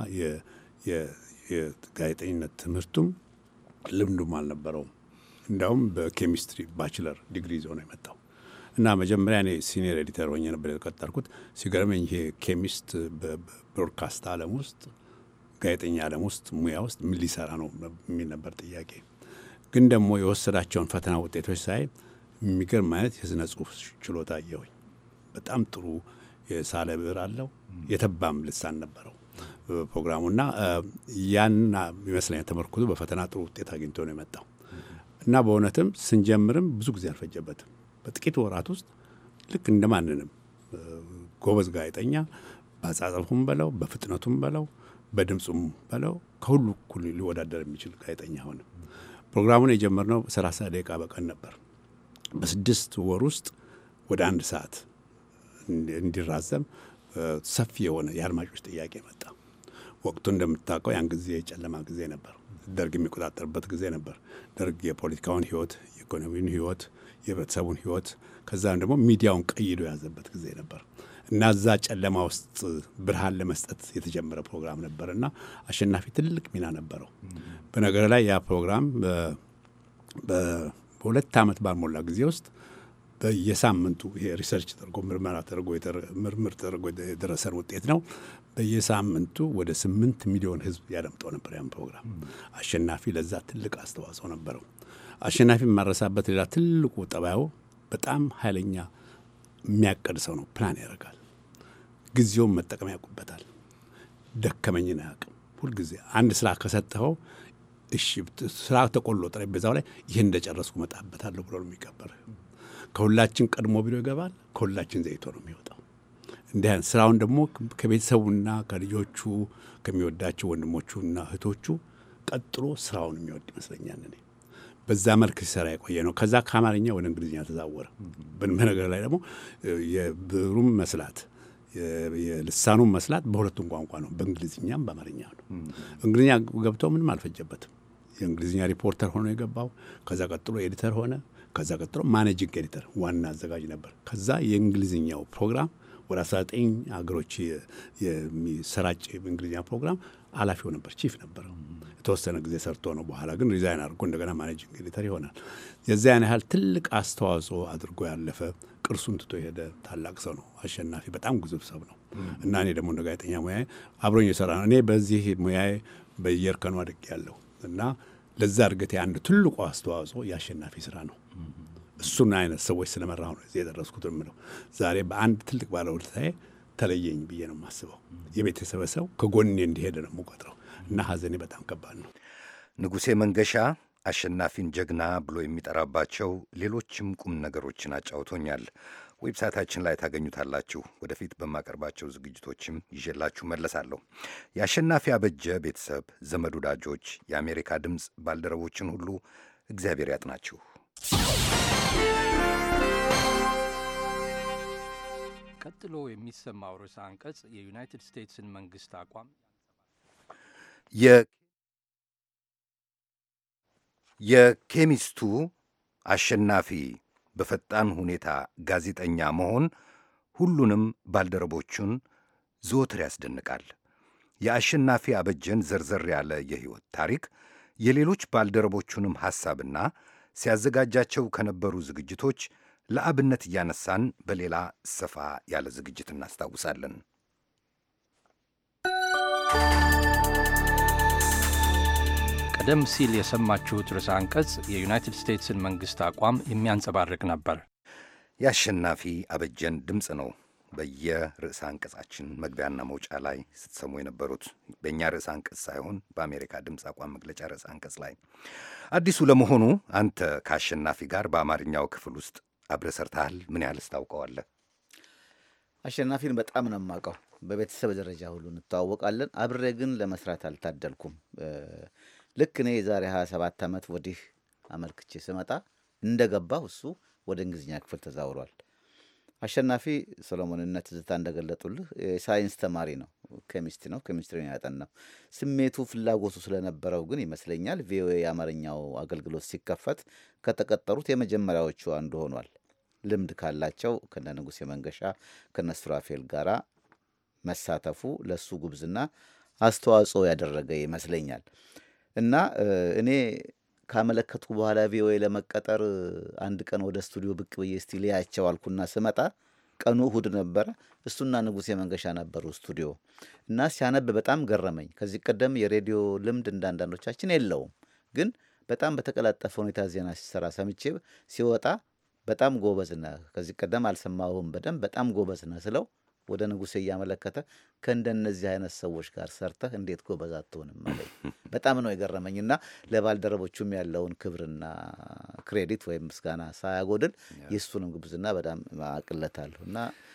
የጋዜጠኝነት ትምህርቱም ልምዱም አልነበረውም። እንዳውም በኬሚስትሪ ባችለር ዲግሪ ይዞ ነው የመጣው እና መጀመሪያ እኔ ሲኒየር ኤዲተር ሆኜ ነበር የተቀጠርኩት። ሲገርመኝ ይሄ ኬሚስት በብሮድካስት ዓለም ውስጥ ጋዜጠኛ ዓለም ውስጥ ሙያ ውስጥ ምን ሊሰራ ነው የሚል ነበር ጥያቄ። ግን ደግሞ የወሰዳቸውን ፈተና ውጤቶች ሳይ የሚገርም አይነት የስነ ጽሁፍ ችሎታ አየሁኝ። በጣም ጥሩ የሳለ ብዕር አለው። የተባም ልሳን ነበረው ፕሮግራሙና ያን ይመስለኛል ተመርኩዞ በፈተና ጥሩ ውጤት አግኝቶ ነው የመጣው እና በእውነትም ስንጀምርም ብዙ ጊዜ አልፈጀበትም። በጥቂት ወራት ውስጥ ልክ እንደማንንም ጎበዝ ጋዜጠኛ በአጻጻፉም በለው በፍጥነቱም በለው በድምጹም በለው ከሁሉ እኩል ሊወዳደር የሚችል ጋዜጠኛ ሆነ። ፕሮግራሙን የጀመርነው 30 ደቂቃ በቀን ነበር። በ6 ወር ውስጥ ወደ 1 ሰዓት እንዲራዘም ሰፊ የሆነ የአድማጮች ጥያቄ መጣ። ወቅቱ እንደምታውቀው ያን ጊዜ የጨለማ ጊዜ ነበር። ደርግ የሚቆጣጠርበት ጊዜ ነበር። ደርግ የፖለቲካውን ህይወት፣ የኢኮኖሚውን ህይወት፣ የህብረተሰቡን ህይወት ከዛም ደግሞ ሚዲያውን ቀይዶ የያዘበት ጊዜ ነበር እና እዛ ጨለማ ውስጥ ብርሃን ለመስጠት የተጀመረ ፕሮግራም ነበር እና አሸናፊ ትልቅ ሚና ነበረው። በነገር ላይ ያ ፕሮግራም በ2 ዓመት ባልሞላ ጊዜ ውስጥ በየሳምንቱ ይሄ ሪሰርች ተደርጎ ምርምር ተደርጎ የደረሰን ውጤት ነው። በየሳምንቱ ወደ 8 ሚሊዮን ህዝብ ያደምጠው ነበር ያን ፕሮግራም። አሸናፊ ለዛ ትልቅ አስተዋጽኦ ነበረው። አሸናፊ የማረሳበት ሌላ ትልቁ ጠባዩ በጣም ኃይለኛ የሚያቀድ ሰው ነው። ፕላን ያደርጋል። ጊዜውን መጠቀም ያውቁበታል። ደከመኝን አያውቅም። ሁልጊዜ አንድ ስራ ከሰጠኸው እሺ ስራ ተቆሎ ጠረጴዛው ላይ ይህን እንደጨረስኩ መጣበታለሁ ብሎ ነው የሚቀበል። ከሁላችን ቀድሞ ቢሮ ይገባል። ከሁላችን ዘይቶ ነው የሚወጣው። እንዲህ ስራውን ደግሞ ከቤተሰቡና ከልጆቹ ከሚወዳቸው ወንድሞቹና እህቶቹ ቀጥሎ ስራውን የሚወድ ይመስለኛል እኔ። በዛ መልክ ሲሰራ የቆየ ነው። ከዛ ከአማርኛ ወደ እንግሊዝኛ ተዛወረ። በነገር ላይ ደግሞ የብሩም መስላት የልሳኑም መስላት በሁለቱም ቋንቋ ነው፣ በእንግሊዝኛም በአማርኛ ነው። እንግሊዝኛ ገብተው ምንም አልፈጀበትም። የእንግሊዝኛ ሪፖርተር ሆኖ የገባው፣ ከዛ ቀጥሎ ኤዲተር ሆነ፣ ከዛ ቀጥሎ ማኔጂንግ ኤዲተር ዋና አዘጋጅ ነበር። ከዛ የእንግሊዝኛው ፕሮግራም ወደ 19 ሀገሮች የሚሰራጭ በእንግሊዝኛ ፕሮግራም ኃላፊው ነበር፣ ቺፍ ነበር። የተወሰነ ጊዜ ሰርቶ ነው በኋላ ግን ሪዛይን አድርጎ እንደገና ማኔጂንግ ኤዲተር ይሆናል። የዚያን ያህል ትልቅ አስተዋጽኦ አድርጎ ያለፈ ቅርሱን ትቶ የሄደ ታላቅ ሰው ነው አሸናፊ። በጣም ግዙፍ ሰው ነው እና እኔ ደግሞ እንደ ጋዜጠኛ ሙያዬ አብሮኝ የሰራ ነው። እኔ በዚህ ሙያዬ በየእርከኑ አድጌያለሁ እና ለዛ እድገቴ አንድ ትልቁ አስተዋጽኦ የአሸናፊ ስራ ነው። እሱን አይነት ሰዎች ስለመራሁ ነው እዚህ የደረስኩት የምለው። ዛሬ በአንድ ትልቅ ባለውለታዬ ተለየኝ ብዬ ነው የማስበው። የቤተሰብ ሰው ከጎኔ እንዲሄድ ነው የምቆጥረው እና ሐዘኔ በጣም ከባድ ነው። ንጉሴ መንገሻ አሸናፊን ጀግና ብሎ የሚጠራባቸው ሌሎችም ቁም ነገሮችን አጫውቶኛል። ዌብሳይታችን ላይ ታገኙታላችሁ። ወደፊት በማቀርባቸው ዝግጅቶችም ይዤላችሁ መለሳለሁ። የአሸናፊ አበጀ ቤተሰብ፣ ዘመድ፣ ወዳጆች፣ የአሜሪካ ድምፅ ባልደረቦችን ሁሉ እግዚአብሔር ያጥናችሁ። ቀጥሎ የሚሰማው ርዕሰ አንቀጽ የዩናይትድ ስቴትስን መንግስት አቋም የኬሚስቱ አሸናፊ በፈጣን ሁኔታ ጋዜጠኛ መሆን ሁሉንም ባልደረቦቹን ዘወትር ያስደንቃል። የአሸናፊ አበጀን ዘርዘር ያለ የሕይወት ታሪክ የሌሎች ባልደረቦቹንም ሐሳብና ሲያዘጋጃቸው ከነበሩ ዝግጅቶች ለአብነት እያነሳን በሌላ ሰፋ ያለ ዝግጅት እናስታውሳለን። ቀደም ሲል የሰማችሁት ርዕሰ አንቀጽ የዩናይትድ ስቴትስን መንግሥት አቋም የሚያንጸባርቅ ነበር። የአሸናፊ አበጀን ድምፅ ነው በየርዕሰ አንቀጻችን መግቢያና መውጫ ላይ ስትሰሙ የነበሩት። በእኛ ርዕሰ አንቀጽ ሳይሆን በአሜሪካ ድምፅ አቋም መግለጫ ርዕሰ አንቀጽ ላይ። አዲሱ፣ ለመሆኑ አንተ ከአሸናፊ ጋር በአማርኛው ክፍል ውስጥ አብረህ ሰርተሃል? ምን ያህል ታውቀዋለህ? አሸናፊን በጣም ነው የማውቀው። በቤተሰብ ደረጃ ሁሉ እንተዋወቃለን። አብሬ ግን ለመስራት አልታደልኩም። ልክ እኔ የዛሬ 27 ዓመት ወዲህ አመልክቼ ስመጣ እንደገባሁ እሱ ወደ እንግሊዝኛ ክፍል ተዛውሯል። አሸናፊ ሰሎሞንና ትዝታ እንደገለጡልህ የሳይንስ ተማሪ ነው። ኬሚስትሪ ነው ያጠናው። ስሜቱ ፍላጎቱ ስለነበረው ግን ይመስለኛል ቪኦኤ የአማርኛው አገልግሎት ሲከፈት ከተቀጠሩት የመጀመሪያዎቹ አንዱ ሆኗል። ልምድ ካላቸው ከነ ንጉሴ መንገሻ ከነ ሱራፌል ጋራ መሳተፉ ለሱ ጉብዝና አስተዋጽኦ ያደረገ ይመስለኛል እና እኔ ካመለከትኩ በኋላ ቪኦኤ ለመቀጠር አንድ ቀን ወደ ስቱዲዮ ብቅ ብዬ እስቲ ልያቸው አልኩና ስመጣ ቀኑ እሁድ ነበረ። እሱና ንጉሴ መንገሻ ነበሩ ስቱዲዮ እና ሲያነብ በጣም ገረመኝ። ከዚህ ቀደም የሬዲዮ ልምድ እንዳንዳንዶቻችን የለውም፣ ግን በጣም በተቀላጠፈ ሁኔታ ዜና ሲሰራ ሰምቼ ሲወጣ በጣም ጎበዝ ነህ፣ ከዚህ ቀደም አልሰማሁም በደንብ በጣም ጎበዝ ነህ ስለው ወደ ንጉሴ እያመለከተ ከእንደነዚህ አይነት ሰዎች ጋር ሰርተህ እንዴት ጎበዝ አትሆንም አለኝ። በጣም ነው የገረመኝና ለባልደረቦቹም ያለውን ክብርና ክሬዲት ወይም ምስጋና ሳያጎድል የእሱንም ጉብዝና በጣም አቅለታለሁ እና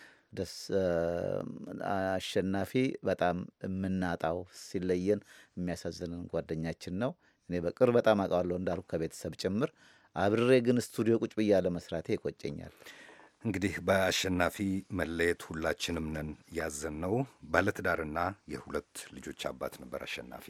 አሸናፊ በጣም የምናጣው ሲለየን የሚያሳዝንን ጓደኛችን ነው። እኔ በቅርብ በጣም አውቀዋለሁ እንዳልኩ ከቤተሰብ ጭምር። አብሬ ግን ስቱዲዮ ቁጭ ብያ ለመስራቴ ይቆጨኛል። እንግዲህ በአሸናፊ መለየት ሁላችንም ነን ያዘን ነው። ባለትዳርና የሁለት ልጆች አባት ነበር አሸናፊ።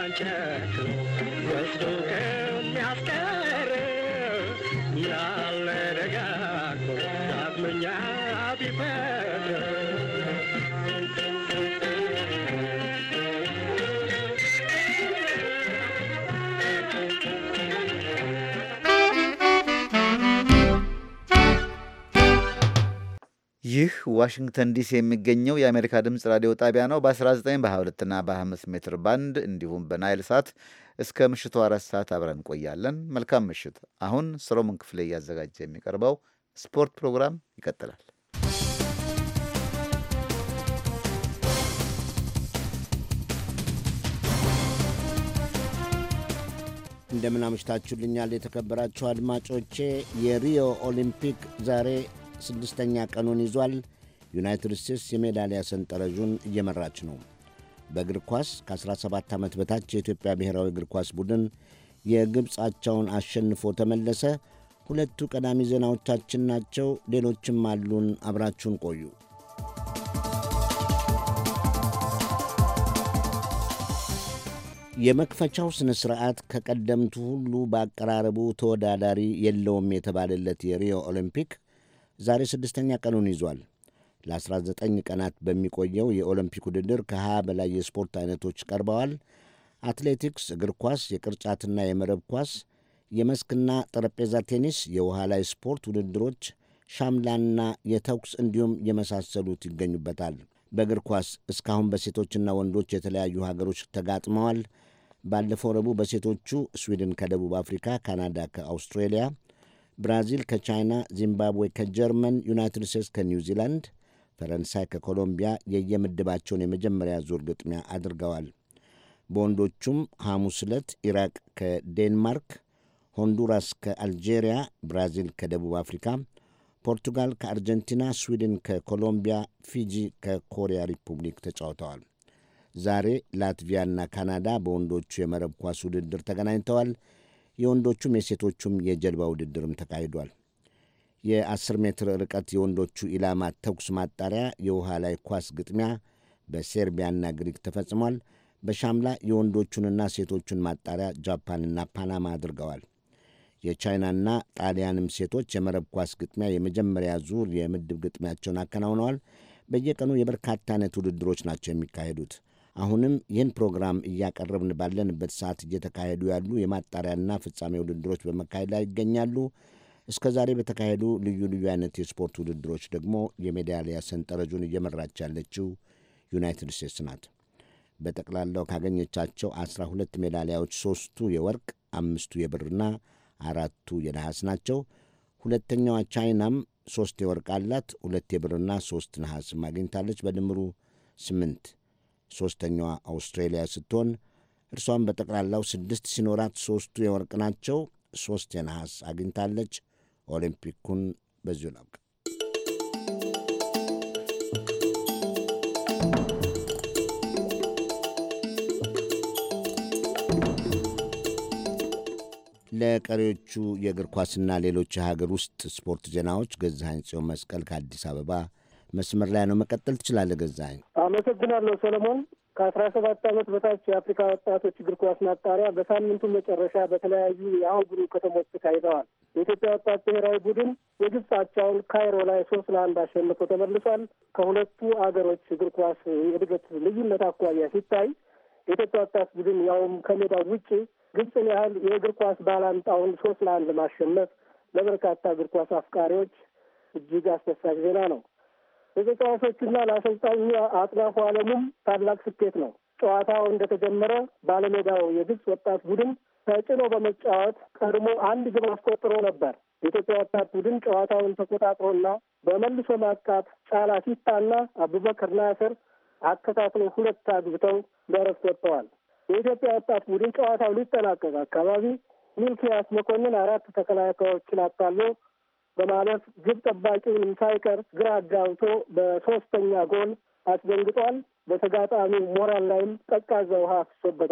ጨክኖ ወስዶ ከሚያስቀር ያለ ደጋግሞ ዳግመኛ ቢፈጥር ይህ ዋሽንግተን ዲሲ የሚገኘው የአሜሪካ ድምፅ ራዲዮ ጣቢያ ነው። በ19 በ22ና በ25 ሜትር ባንድ እንዲሁም በናይል ሳት እስከ ምሽቱ 4 ሰዓት አብረን እንቆያለን። መልካም ምሽት። አሁን ሰሎሞን ክፍሌ እያዘጋጀ የሚቀርበው ስፖርት ፕሮግራም ይቀጥላል። እንደምን አምሽታችሁልኛል የተከበራችሁ አድማጮቼ። የሪዮ ኦሊምፒክ ዛሬ 6ኛ ቀኑን ይዟል። ዩናይትድ ስቴትስ የሜዳሊያ ሰንጠረዡን እየመራች ነው። በእግር ኳስ ከ17 ዓመት በታች የኢትዮጵያ ብሔራዊ እግር ኳስ ቡድን የግብፃቸውን አሸንፎ ተመለሰ። ሁለቱ ቀዳሚ ዜናዎቻችን ናቸው። ሌሎችም አሉን። አብራችሁን ቆዩ። የመክፈቻው ሥነ ሥርዓት ከቀደምቱ ሁሉ በአቀራረቡ ተወዳዳሪ የለውም የተባለለት የሪዮ ኦሊምፒክ ዛሬ 6ኛ ቀኑን ይዟል። ለ19 ቀናት በሚቆየው የኦሎምፒክ ውድድር ከ20 በላይ የስፖርት አይነቶች ቀርበዋል። አትሌቲክስ፣ እግር ኳስ፣ የቅርጫትና የመረብ ኳስ፣ የመስክና ጠረጴዛ ቴኒስ፣ የውሃ ላይ ስፖርት ውድድሮች፣ ሻምላና የተኩስ እንዲሁም የመሳሰሉት ይገኙበታል። በእግር ኳስ እስካሁን በሴቶችና ወንዶች የተለያዩ ሀገሮች ተጋጥመዋል። ባለፈው ረቡዕ በሴቶቹ ስዊድን ከደቡብ አፍሪካ፣ ካናዳ ከአውስትሬሊያ፣ ብራዚል ከቻይና፣ ዚምባብዌ ከጀርመን፣ ዩናይትድ ስቴትስ ከኒውዚላንድ፣ ፈረንሳይ ከኮሎምቢያ የየምድባቸውን የመጀመሪያ ዙር ግጥሚያ አድርገዋል። በወንዶቹም ሐሙስ ዕለት ኢራቅ ከዴንማርክ፣ ሆንዱራስ ከአልጄሪያ፣ ብራዚል ከደቡብ አፍሪካ፣ ፖርቱጋል ከአርጀንቲና፣ ስዊድን ከኮሎምቢያ፣ ፊጂ ከኮሪያ ሪፑብሊክ ተጫውተዋል። ዛሬ ላትቪያና ካናዳ በወንዶቹ የመረብ ኳስ ውድድር ተገናኝተዋል። የወንዶቹም የሴቶቹም የጀልባ ውድድርም ተካሂዷል። የ10 ሜትር ርቀት የወንዶቹ ኢላማ ተኩስ ማጣሪያ የውሃ ላይ ኳስ ግጥሚያ በሴርቢያና ግሪክ ተፈጽሟል። በሻምላ የወንዶቹንና ሴቶቹን ማጣሪያ ጃፓንና ፓናማ አድርገዋል። የቻይናና ጣሊያንም ሴቶች የመረብ ኳስ ግጥሚያ የመጀመሪያ ዙር የምድብ ግጥሚያቸውን አከናውነዋል። በየቀኑ የበርካታ አይነት ውድድሮች ናቸው የሚካሄዱት። አሁንም ይህን ፕሮግራም እያቀረብን ባለንበት ሰዓት እየተካሄዱ ያሉ የማጣሪያና ፍጻሜ ውድድሮች በመካሄድ ላይ ይገኛሉ። እስከ ዛሬ በተካሄዱ ልዩ ልዩ አይነት የስፖርት ውድድሮች ደግሞ የሜዳሊያ ሰንጠረዡን እየመራች ያለችው ዩናይትድ ስቴትስ ናት። በጠቅላላው ካገኘቻቸው 12 ሜዳሊያዎች 3ቱ የወርቅ፣ 5ቱ የብርና 4ቱ የነሐስ ናቸው። ሁለተኛዋ ቻይናም 3 የወርቅ አላት፣ 2 የብርና 3 ነሐስም አግኝታለች። በድምሩ 8። ሦስተኛዋ አውስትሬሊያ ስትሆን እርሷም በጠቅላላው 6 ሲኖራት 3ቱ የወርቅ ናቸው፣ 3 የነሐስ አግኝታለች። ኦሊምፒኩን በዚሁ ላብቃ። ለቀሪዎቹ የእግር ኳስና ሌሎች የሀገር ውስጥ ስፖርት ዜናዎች ገዛኸኝ ጽዮን መስቀል ከአዲስ አበባ መስመር ላይ ነው። መቀጠል ትችላለህ ገዛኸኝ። አመሰግናለሁ ሰለሞን። ከ17 ዓመት በታች የአፍሪካ ወጣቶች እግር ኳስ ማጣሪያ በሳምንቱ መጨረሻ በተለያዩ የአህጉሩ ከተሞች ተካሂደዋል። የኢትዮጵያ ወጣት ብሔራዊ ቡድን የግብፅ አቻውን ካይሮ ላይ 3-1 አሸንፎ ተመልሷል። ከሁለቱ አገሮች እግር ኳስ የእድገት ልዩነት አኳያ ሲታይ የኢትዮጵያ ወጣት ቡድን ያውም ከሜዳው ውጭ ግብፅን ያህል የእግር ኳስ ባላንጣውን 3-1 ማሸነፍ ለበርካታ እግር ኳስ አፍቃሪዎች እጅግ አስደሳች ዜና ነው። ለተጫዋቾቹና ለአሰልጣኙ አጥናፉ ዓለሙም ታላቅ ስኬት ነው። ጨዋታው እንደተጀመረ ባለሜዳው የግብፅ ወጣት ቡድን ተጭኖ በመጫወት ቀድሞ 1 ግብ አስቆጥሮ ነበር። የኢትዮጵያ ወጣት ቡድን ጨዋታውን ተቆጣጥሮና በመልሶ ማጥቃት ጫላ ሲታና አቡበከር ናስር አከታትሎ 2 አግብተው ለእረፍት ወጥተዋል። የኢትዮጵያ ወጣት ቡድን ጨዋታው ሊጠናቀቅ አካባቢ ሚልኪያስ መኮንን 4 ተከላካዮችን አታሎ በማለፍ ግብ ጠባቂውንም ሳይቀር ግራ አጋብቶ በ3ኛ ጎል አስደንግጧል። በተጋጣሚው ሞራል ላይም ቀዝቃዛ ውሃ አፍሶበታል።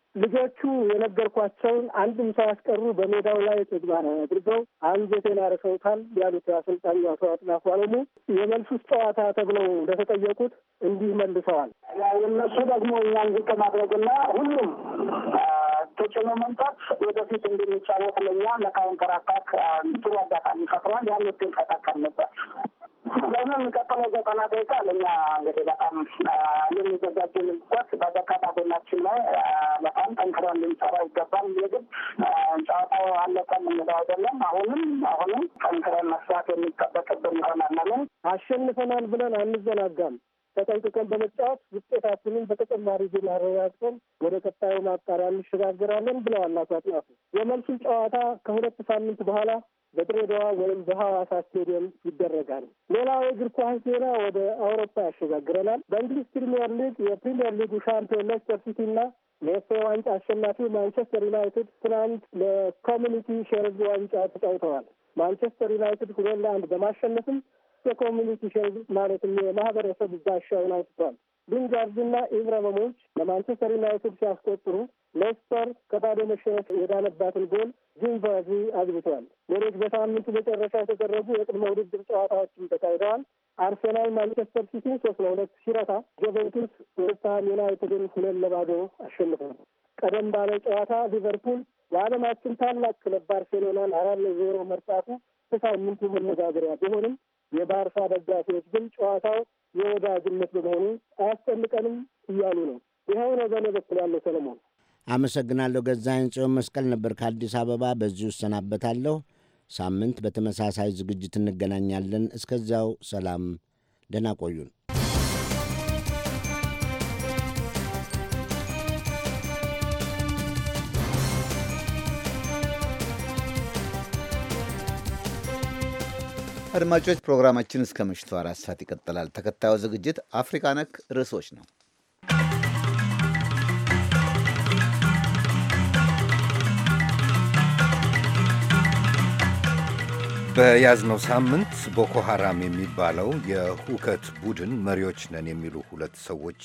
ልጆቹ የነገርኳቸውን አንድም ሳያስቀሩ በሜዳው ላይ ተግባራዊ አድርገው አንጀቴን አርሰውታል ያሉት አሰልጣኙ አቶ አጥናፉ አለሙ የመልሱስ ጨዋታ ተብለው እንደተጠየቁት እንዲህ መልሰዋል። እነሱ ደግሞ እኛን ዝቅ ማድረግና ሁሉም ተጭኖ መምጣት ወደፊት እንደሚቻለው ለኛ ለካውንተር አታክ ጥሩ አጋጣሚ ፈጥሯል። ያን ግን ተጠቀም ነበር። ለምን የሚቀጥለው 90 ደቂቃ ለእኛ እንግዲህ በጣም የሚዘጋጅንበት በደካታ ጎናችን ላይ በጣም ጠንክረን ልንሰራ ይገባል። የግድ ጨዋታው አለቀ የምንለው አይደለም። አሁንም ጠንክረን መስራት የሚጠበቅብን ይሆናል። ለምን አሸንፈናል ብለን አንዘናጋም። ተጠንቅቀን በመጫወት ውጤታችንን በተጨማሪ ዜና አረጋግጠን ወደ ቀጣዩ ማጣሪያ እንሸጋግራለን ብለዋል አቶ አጥናፉ። የመልሱን ጨዋታ ከ2 ሳምንት በኋላ በድሬዳዋ ወይም በሐዋሳ ስቴዲየም ይደረጋል። ሌላው የእግር ኳስ ዜና ወደ አውሮፓ ያሸጋግረናል። በእንግሊዝ ፕሪሚየር ሊግ የፕሪሚየር ሊጉ ሻምፒዮን ሌስተር ሲቲ እና ለኤፍኤ ዋንጫ አሸናፊ ማንቸስተር ዩናይትድ ትናንት ለኮሚኒቲ ሺልድ ዋንጫ ተጫውተዋል። ማንቸስተር ዩናይትድ 2-1 በማሸነፍም የኮሚኒቲ ሺልድ ማለትም የማህበረሰብ ጋሻውን አንስቷል። ሊንጋርድና ኢብራሂሞቪች ለማንቸስተር ዩናይትድ ሲያስቆጥሩ ሌስተር ከባዶ መሸነፍ የዳነባትን ጎል ዚምባብዌ አግብተዋል። ሌሎች በሳምንቱ መጨረሻ የተደረጉ የቅድመ ውድድር ጨዋታዎችም ተካሂደዋል። አርሴናል ማንቸስተር ሲቲ 3-2 ሲረታ፣ ጁቬንቱስ ዌስትሃም ዩናይትድን 2-0 አሸንፏል። ቀደም ባለ ጨዋታ ሊቨርፑል የዓለማችን ታላቅ ክለብ ባርሴሎናን 4-0 መርታቱ በሳምንቱ መነጋገሪያ ቢሆንም የባርሳ ደጋፊዎች ግን ጨዋታው የወዳጅነት በመሆኑ አያስጨንቀንም እያሉ ነው። ይኸው ነው በእኔ በኩል ያለው። ሰለሞን አመሰግናለሁ። ገዛኸኝ ጽዮን መስቀል ነበር ከአዲስ አበባ። በዚሁ እሰናበታለሁ። ሳምንት በተመሳሳይ ዝግጅት እንገናኛለን። እስከዚያው ሰላም፣ ደህና ቆዩን። አድማጮች ፕሮግራማችን እስከ ምሽቱ 4 ሰዓት ይቀጥላል። ተከታዩ ዝግጅት አፍሪካ ነክ ርዕሶች ነው። በያዝነው ሳምንት ቦኮ ሐራም የሚባለው የሁከት ቡድን መሪዎች ነን የሚሉ 2 ሰዎች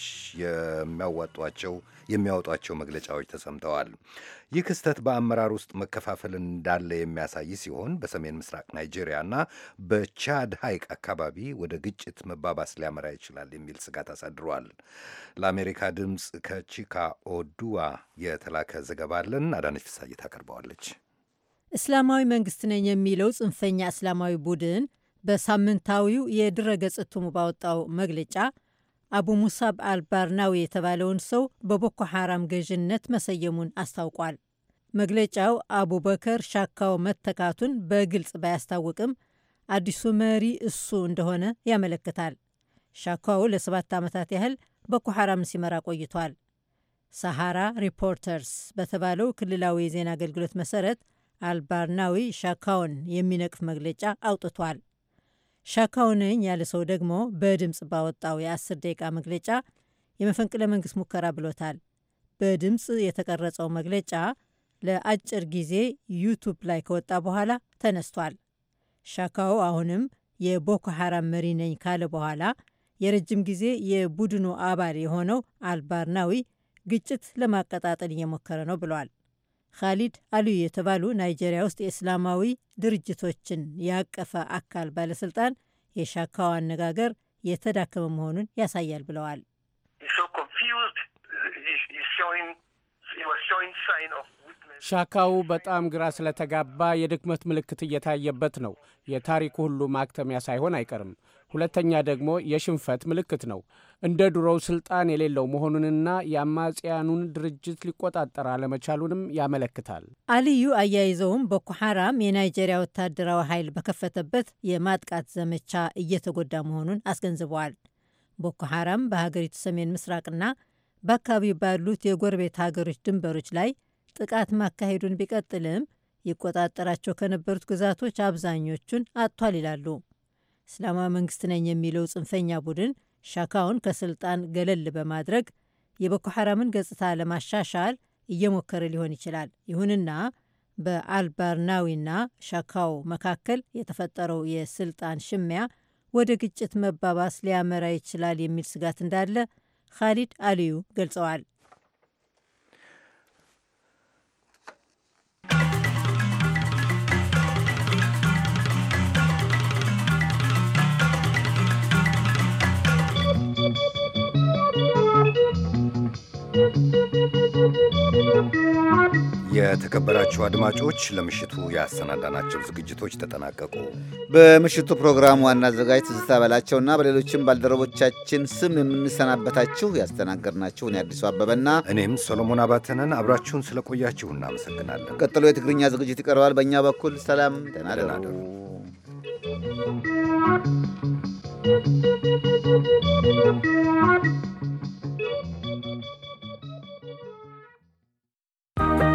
የሚያወጧቸው መግለጫዎች ተሰምተዋል። ይህ ክስተት በአመራር ውስጥ መከፋፈል እንዳለ የሚያሳይ ሲሆን በሰሜን ምስራቅ ናይጄሪያና በቻድ ሐይቅ አካባቢ ወደ ግጭት መባባስ ሊያመራ ይችላል የሚል ስጋት አሳድሯል። ለአሜሪካ ድምፅ ከቺካ ኦዱዋ የተላከ ዘገባ አለን። አዳነች ፍሳዬ ታቀርበዋለች። እስላማዊ መንግስት ነኝ የሚለው ጽንፈኛ እስላማዊ ቡድን በሳምንታዊው የድረገጽ እትሙ ባወጣው መግለጫ አቡ ሙሳብ አልባርናዊ የተባለውን ሰው በቦኮ ሐራም ገዥነት መሰየሙን አስታውቋል። መግለጫው አቡበከር ሻካው መተካቱን በግልጽ ባያስታውቅም አዲሱ መሪ እሱ እንደሆነ ያመለክታል። ሻካው ለ7 ዓመታት ያህል ቦኮ ሐራምን ሲመራ ቆይቷል። ሳሃራ ሪፖርተርስ በተባለው ክልላዊ የዜና አገልግሎት መሰረት አልባርናዊ ሻካውን የሚነቅፍ መግለጫ አውጥቷል። ሻካው ነኝ ያለ ሰው ደግሞ በድምፅ ባወጣው የ10 ደቂቃ መግለጫ የመፈንቅለ መንግስት ሙከራ ብሎታል። በድምፅ የተቀረጸው መግለጫ ለአጭር ጊዜ ዩቱብ ላይ ከወጣ በኋላ ተነስቷል። ሻካው አሁንም የቦኮ ሐራም መሪ ነኝ ካለ በኋላ የረጅም ጊዜ የቡድኑ አባል የሆነው አልባርናዊ ግጭት ለማቀጣጠል እየሞከረ ነው ብሏል። ካሊድ አልዩ የተባሉ ናይጄሪያ ውስጥ የእስላማዊ ድርጅቶችን ያቀፈ አካል ባለስልጣን የሻካው አነጋገር የተዳከመ መሆኑን ያሳያል ብለዋል። ሻካው በጣም ግራ ስለተጋባ የድክመት ምልክት እየታየበት ነው። የታሪኩ ሁሉ ማክተሚያ ሳይሆን አይቀርም። ሁለተኛ ደግሞ የሽንፈት ምልክት ነው። እንደ ድሮው ስልጣን የሌለው መሆኑንና የአማጽያኑን ድርጅት ሊቆጣጠር አለመቻሉንም ያመለክታል። አልዩ አያይዘውም ቦኮ ሐራም የናይጄሪያ ወታደራዊ ኃይል በከፈተበት የማጥቃት ዘመቻ እየተጎዳ መሆኑን አስገንዝበዋል። ቦኮ ሐራም በሀገሪቱ ሰሜን ምስራቅና በአካባቢው ባሉት የጎረቤት ሀገሮች ድንበሮች ላይ ጥቃት ማካሄዱን ቢቀጥልም ይቆጣጠራቸው ከነበሩት ግዛቶች አብዛኞቹን አጥቷል ይላሉ። እስላማዊ መንግስት ነኝ የሚለው ጽንፈኛ ቡድን ሻካውን ከስልጣን ገለል በማድረግ የቦኮ ሐራምን ገጽታ ለማሻሻል እየሞከረ ሊሆን ይችላል። ይሁንና በአልባርናዊና ሻካው መካከል የተፈጠረው የስልጣን ሽሚያ ወደ ግጭት መባባስ ሊያመራ ይችላል የሚል ስጋት እንዳለ ካሊድ አልዩ ገልጸዋል። የተከበራችሁ አድማጮች ለምሽቱ ያሰናዳናቸው ዝግጅቶች ተጠናቀቁ። በምሽቱ ፕሮግራም ዋና አዘጋጅ ትዝታ በላቸውና በሌሎችም ባልደረቦቻችን ስም የምንሰናበታችሁ ያስተናገድናችሁ እኔ አዲሱ አበበና እኔም ሰሎሞን አባተነን አብራችሁን ስለቆያችሁ እናመሰግናለን። ቀጥሎ የትግርኛ ዝግጅት ይቀርባል። በእኛ በኩል ሰላም፣ ደህና ደሩ።